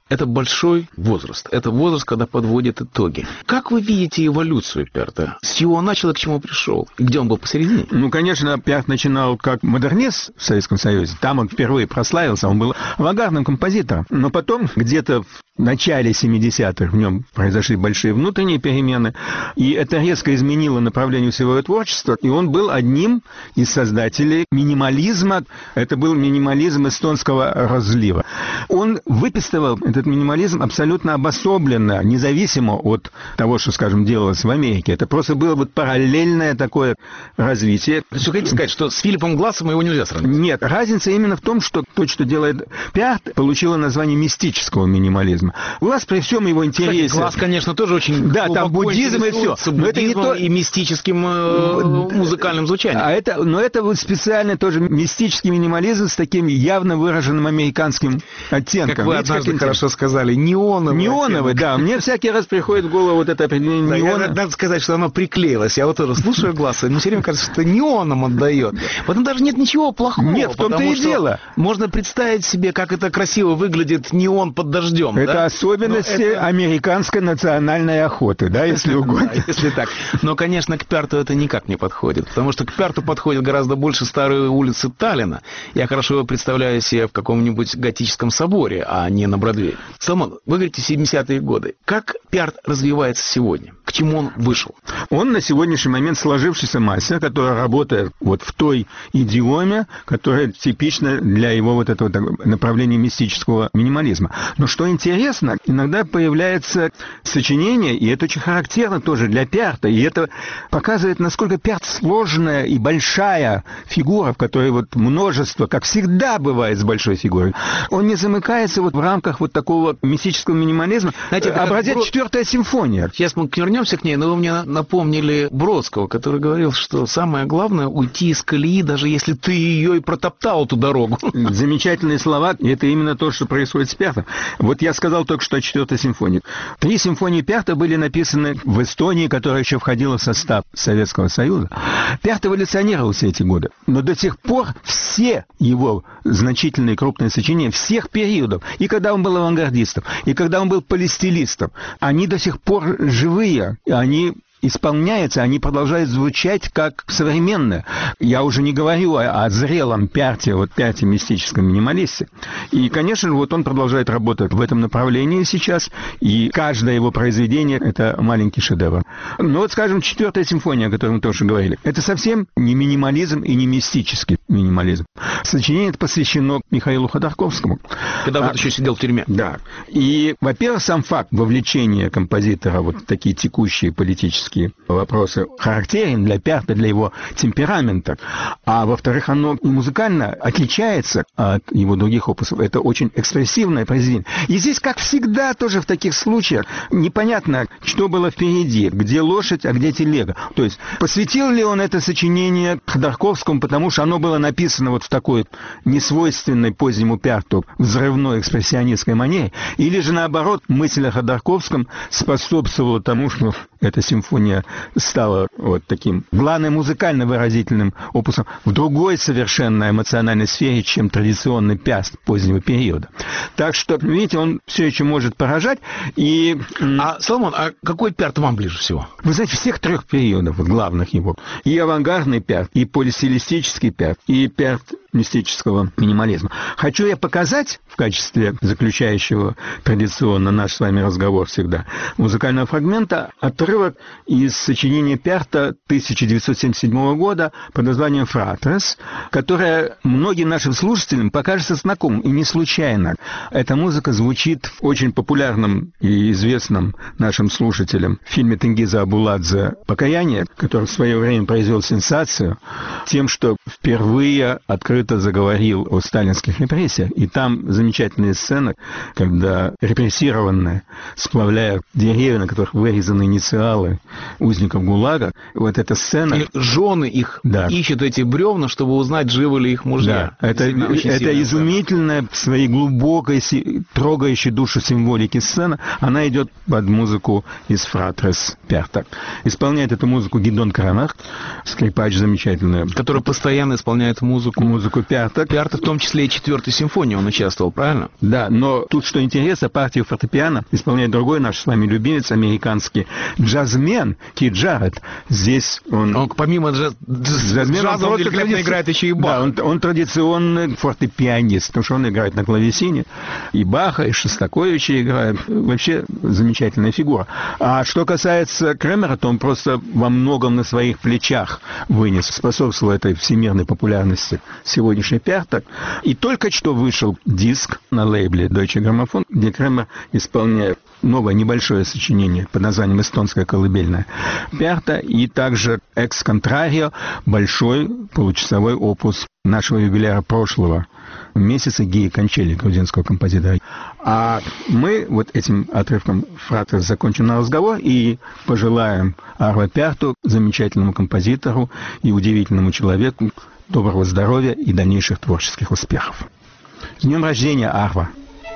S5: это большой возраст. Это возраст, когда подводят итоги. Как вы видите эволюцию Пярта? С чего он начал и к чему пришел? И где он был посередине?
S9: Ну, конечно, Пярт начинал как модернист в Советском Союзе. Там он впервые прославился, он был авангардным композитором. Но потом, где-то в начале 70-х в нем произошли большие внутренние перемены, и это резко изменило направление всего его творчества, и он был одним из создателей минимализма. Это был минимализм эстонского разлива. Он выписывал этот минимализм абсолютно обособленно, независимо от того, что, скажем, делалось в Америке. Это просто было вот параллельное такое развитие.
S5: То есть вы хотите сказать, что с Филиппом Глассом его нельзя сравнить?
S9: Нет, разница именно в том, что то, что делает Пярт, получило название мистического минимализма. Гласс при всем его интересе...
S5: Кстати, Гласс, конечно, тоже очень...
S9: Да, там буддизм и все.
S5: Но это не то... и мистическим музыкальным звучанием.
S9: Но это вот специально тоже мистический минимализм с таким явно выраженным американским оттенком.
S5: Как вы однажды хорошо сказали, неоновый.
S9: Неоновый, да. Мне всякий раз приходит в голову вот это определение неона.
S5: Надо сказать, что оно приклеилось. Я вот тоже слушаю Гласса, и мне все время кажется, что неоном отдает. В этом даже нет ничего плохого.
S9: Нет, в том-то и дело.
S5: Можно представить себе, как это красиво выглядит неон под дождем.
S9: Это особенности американской национальной охоты, да, если угодно.
S5: Да, если так. Но, конечно, к Пярту это никак не подходит, потому что к Пярту подходит гораздо больше старые улицы Таллина. Я хорошо его представляю себе в каком-нибудь готическом соборе, а не на Бродвее. Соломон, вы говорите 70-е годы. Как Пярт развивается сегодня? К чему он вышел?
S9: Он на сегодняшний момент сложившийся мастер, который работает вот в той идиоме, которая типична для его вот этого направления мистического минимализма. Но что интересно, иногда появляется сочинение, и это очень характерно тоже для Пярта, и это показывает, насколько Пярт сложная и большая фигура, в которой вот множество, как всегда бывает с большой фигурой. Он не замыкается вот в рамках вот такого мистического минимализма.
S5: Знаете,
S9: образец 4-я симфония.
S5: Сейчас мы вернемся к ней, но вы мне напомнили Бродского, который говорил, что самое главное уйти из колеи, даже если ты ее и протоптал, эту дорогу.
S9: Замечательные слова, и это именно то, что происходит с Пяртом. Вот я сказал только что о 4-й симфонии. 3 симфонии Пярта были написаны в Эстонии, которая еще входила в состав Советского Союза. Пярт эволюционировал все эти годы, но до сих пор все его значительные крупные сочинения всех периодов, и когда он был авангардистом, и когда он был полистилистом, они до сих пор живые, они исполняются, они продолжают звучать как современные. Я уже не говорю о зрелом Пярте, вот Пярте мистическом минималисте. И, конечно, вот он продолжает работать в этом направлении сейчас, и каждое его произведение — это маленький шедевр. Но вот, скажем, 4-я симфония, о которой мы тоже говорили, это совсем не минимализм и не мистический минимализм. Сочинение это посвящено Михаилу Ходорковскому.
S5: Когда он еще сидел в тюрьме.
S9: Да. И, во-первых, сам факт вовлечения композитора вот в такие текущие политические вопросы характерен для Пярта, для его темперамента. А во-вторых, оно и музыкально отличается от его других опусов. Это очень экспрессивное произведение. И здесь, как всегда, тоже в таких случаях непонятно, что было впереди, где лошадь, а где телега. То есть, посвятил ли он это сочинение Ходорковскому, потому что оно было написано вот в такой несвойственной позднему Пярту взрывной экспрессионистской манере, или же, наоборот, мысль о Ходорковском способствовала тому, что эта симфония стала вот таким главным музыкально-выразительным опусом в другой совершенно эмоциональной сфере, чем традиционный Пярт позднего периода. Так что, видите, он все еще может поражать. И...
S5: Соломон, а какой Пярт вам ближе всего?
S9: Вы знаете, всех 3 периодов, вот, главных его. И авангардный Пярт, и полистилистический Пярт, и Пярт мистического минимализма. Хочу я показать в качестве заключающего традиционно наш с вами разговор всегда музыкального фрагмента отрывок из сочинения Пярта 1977 года под названием «Фратрес», которое многим нашим слушателям покажется знакомым, и не случайно. Эта музыка звучит в очень популярном и известном нашим слушателям фильме Тенгиза Абуладзе «Покаяние», который в свое время произвел сенсацию тем, что впервые открыто заговорил о сталинских репрессиях. И там замечательные сцены, когда репрессированные сплавляют деревья, на которых вырезаны инициалы узников ГУЛАГа. Вот эта сцена...
S5: И жены их ищут эти бревна, чтобы узнать, живы ли их мужья.
S9: Да. Это изумительная в своей глубокой, трогающей душу символики сцена. Она идет под музыку из «Фратрес» Пярта. Исполняет эту музыку Гидон Кранах, скрипач замечательный.
S5: Который постоянно исполняет музыку
S9: музыку Пярта.
S3: Пярта в том числе и 4-й симфонии он участвовал, правильно?
S9: Да, но тут, что интересно, партию фортепиано исполняет другой наш с вами любимец американский джазмен Кит Джарретт. Здесь он
S3: помимо джаза он великолепно играет еще и Баха.
S9: Да, он традиционный фортепианист, потому что он играет на клавесине. И Баха, и Шостаковича играет. Вообще замечательная фигура. А что касается Кремера, то он просто во многом на своих плечах вынес, способствовал этой всемирной популярности сегодняшней Пярта. И только что вышел диск на лейбле Deutsche Grammophon, где Кремер исполняет новое небольшое сочинение под названием «Эстонская колыбельная Пярта», и также «Экс контрарио», большой получасовой опус нашего юбиляра прошлого месяца Гии Кончели, грузинского композитора. А мы вот этим отрывком фрата закончим наш разговор и пожелаем Арво Пярту, замечательному композитору и удивительному человеку, доброго здоровья и дальнейших творческих успехов. С днем рождения, Арво!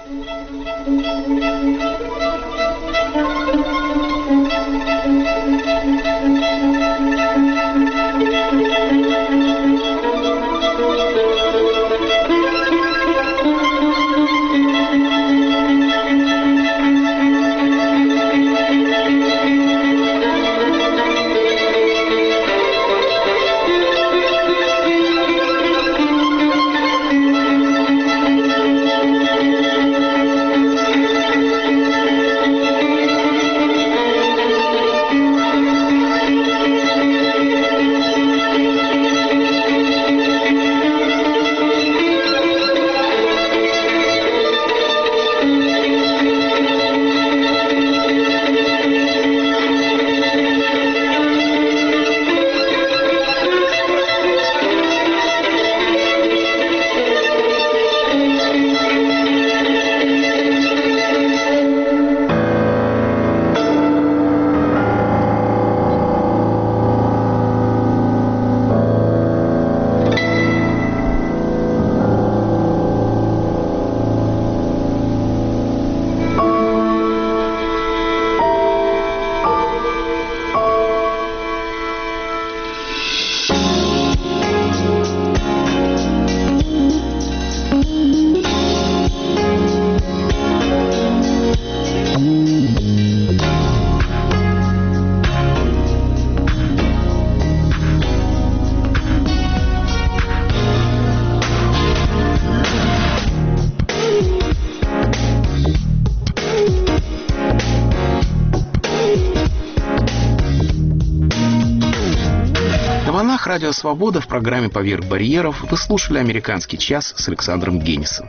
S3: Радио «Свобода» в программе «Поверх барьеров» вы слушали «Американский час» с Александром Генисом.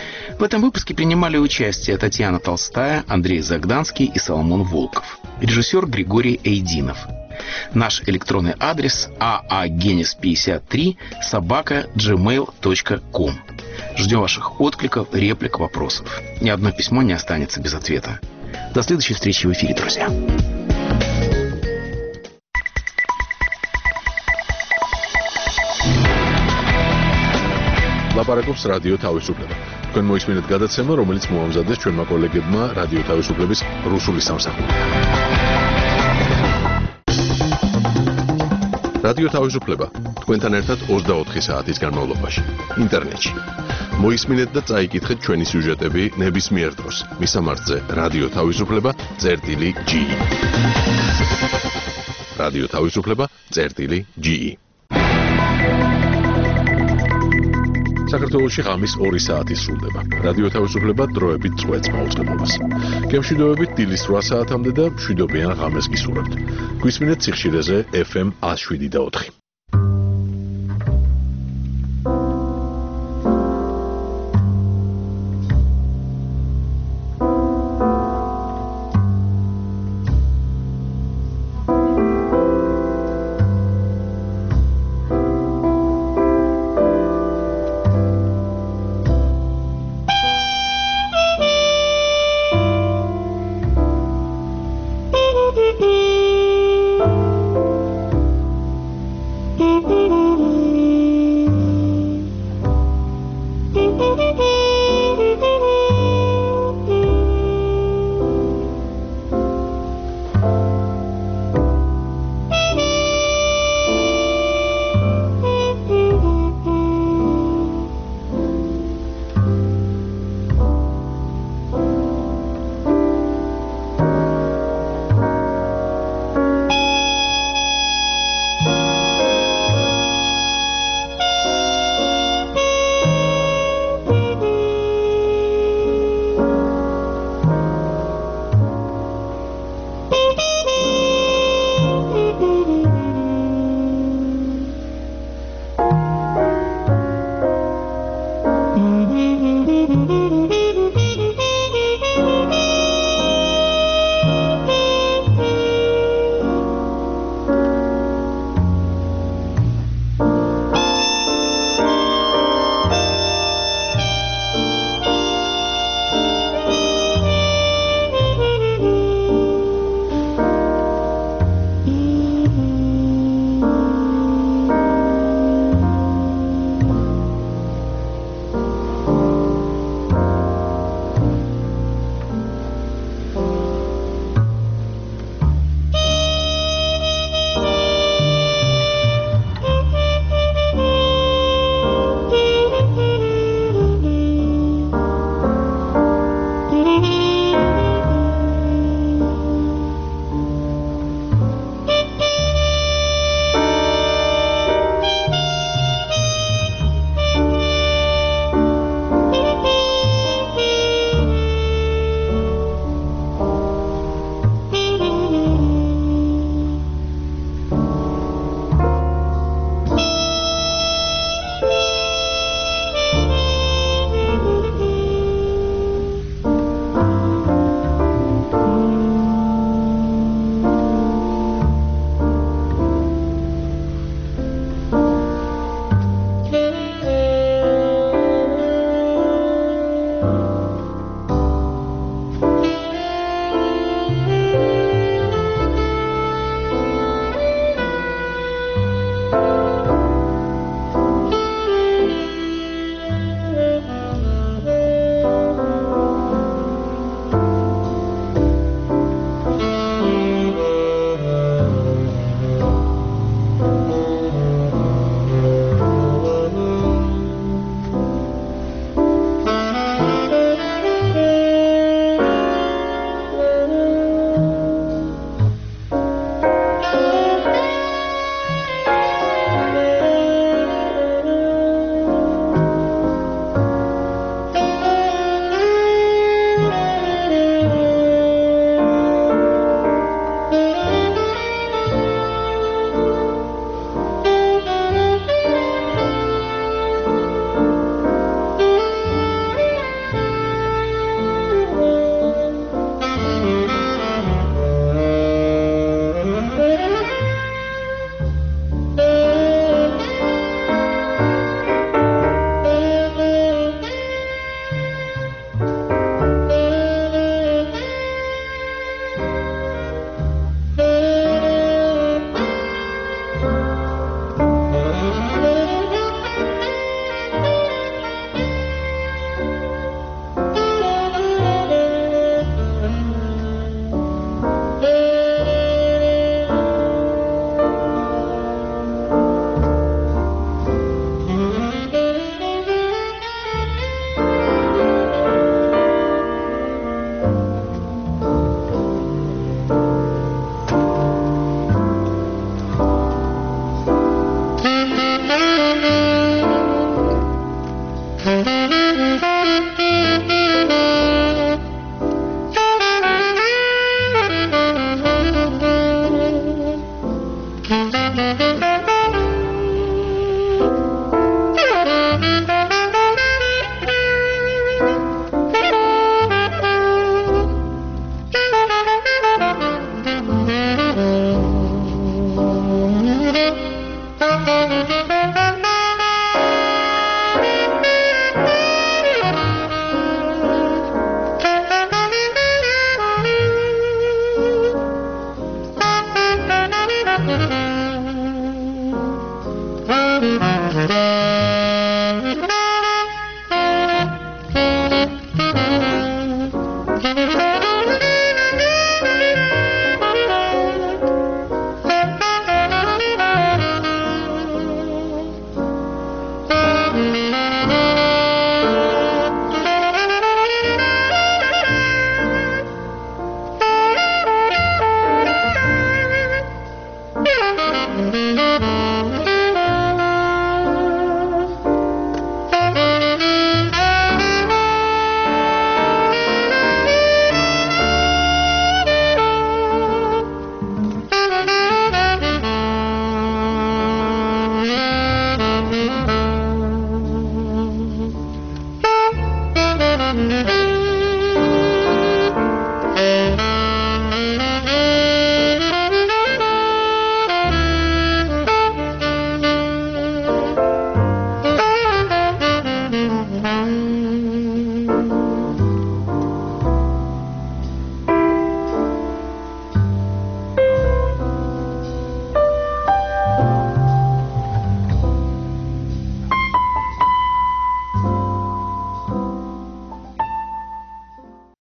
S3: В этом выпуске принимали участие Татьяна Толстая, Андрей Загданский и Соломон Волков. Режиссер Григорий Эйдинов. Наш электронный адрес aagenis53@gmail.com. Ждем ваших откликов, реплик, вопросов. Ни одно письмо не останется без ответа. До следующей встречи в эфире, друзья.
S1: ლაპარაკობს რადიო თავისუფლება. თქვენ მოისმინეთ გადაცემა, რომელიც მოამზადეს ჩვენმა კოლეგებმა რადიო თავისუფლების რუსული სამსახური. რადიო თავისუფლება თქვენთან ერთად 24 საათის განმავლობაში ინტერნეტში. მოისმინეთ და წაიკითხეთ ჩვენი სიუჟეტები ნებისმიერ დროს. მისამართზე რადიო თავისუფლება.ge. რადიო თავისუფლება.ge. საქართველოში ღამის 2 საათი სრულდება. რადიო თავისუფლება დროებით წვეთს მაუწყებლობას. გემშვიდობებით დილის 8 საათამდე და მშვიდობიან ღამეს გისურვებთ. გვისმინეთ სიხშირეზე FM 107.4.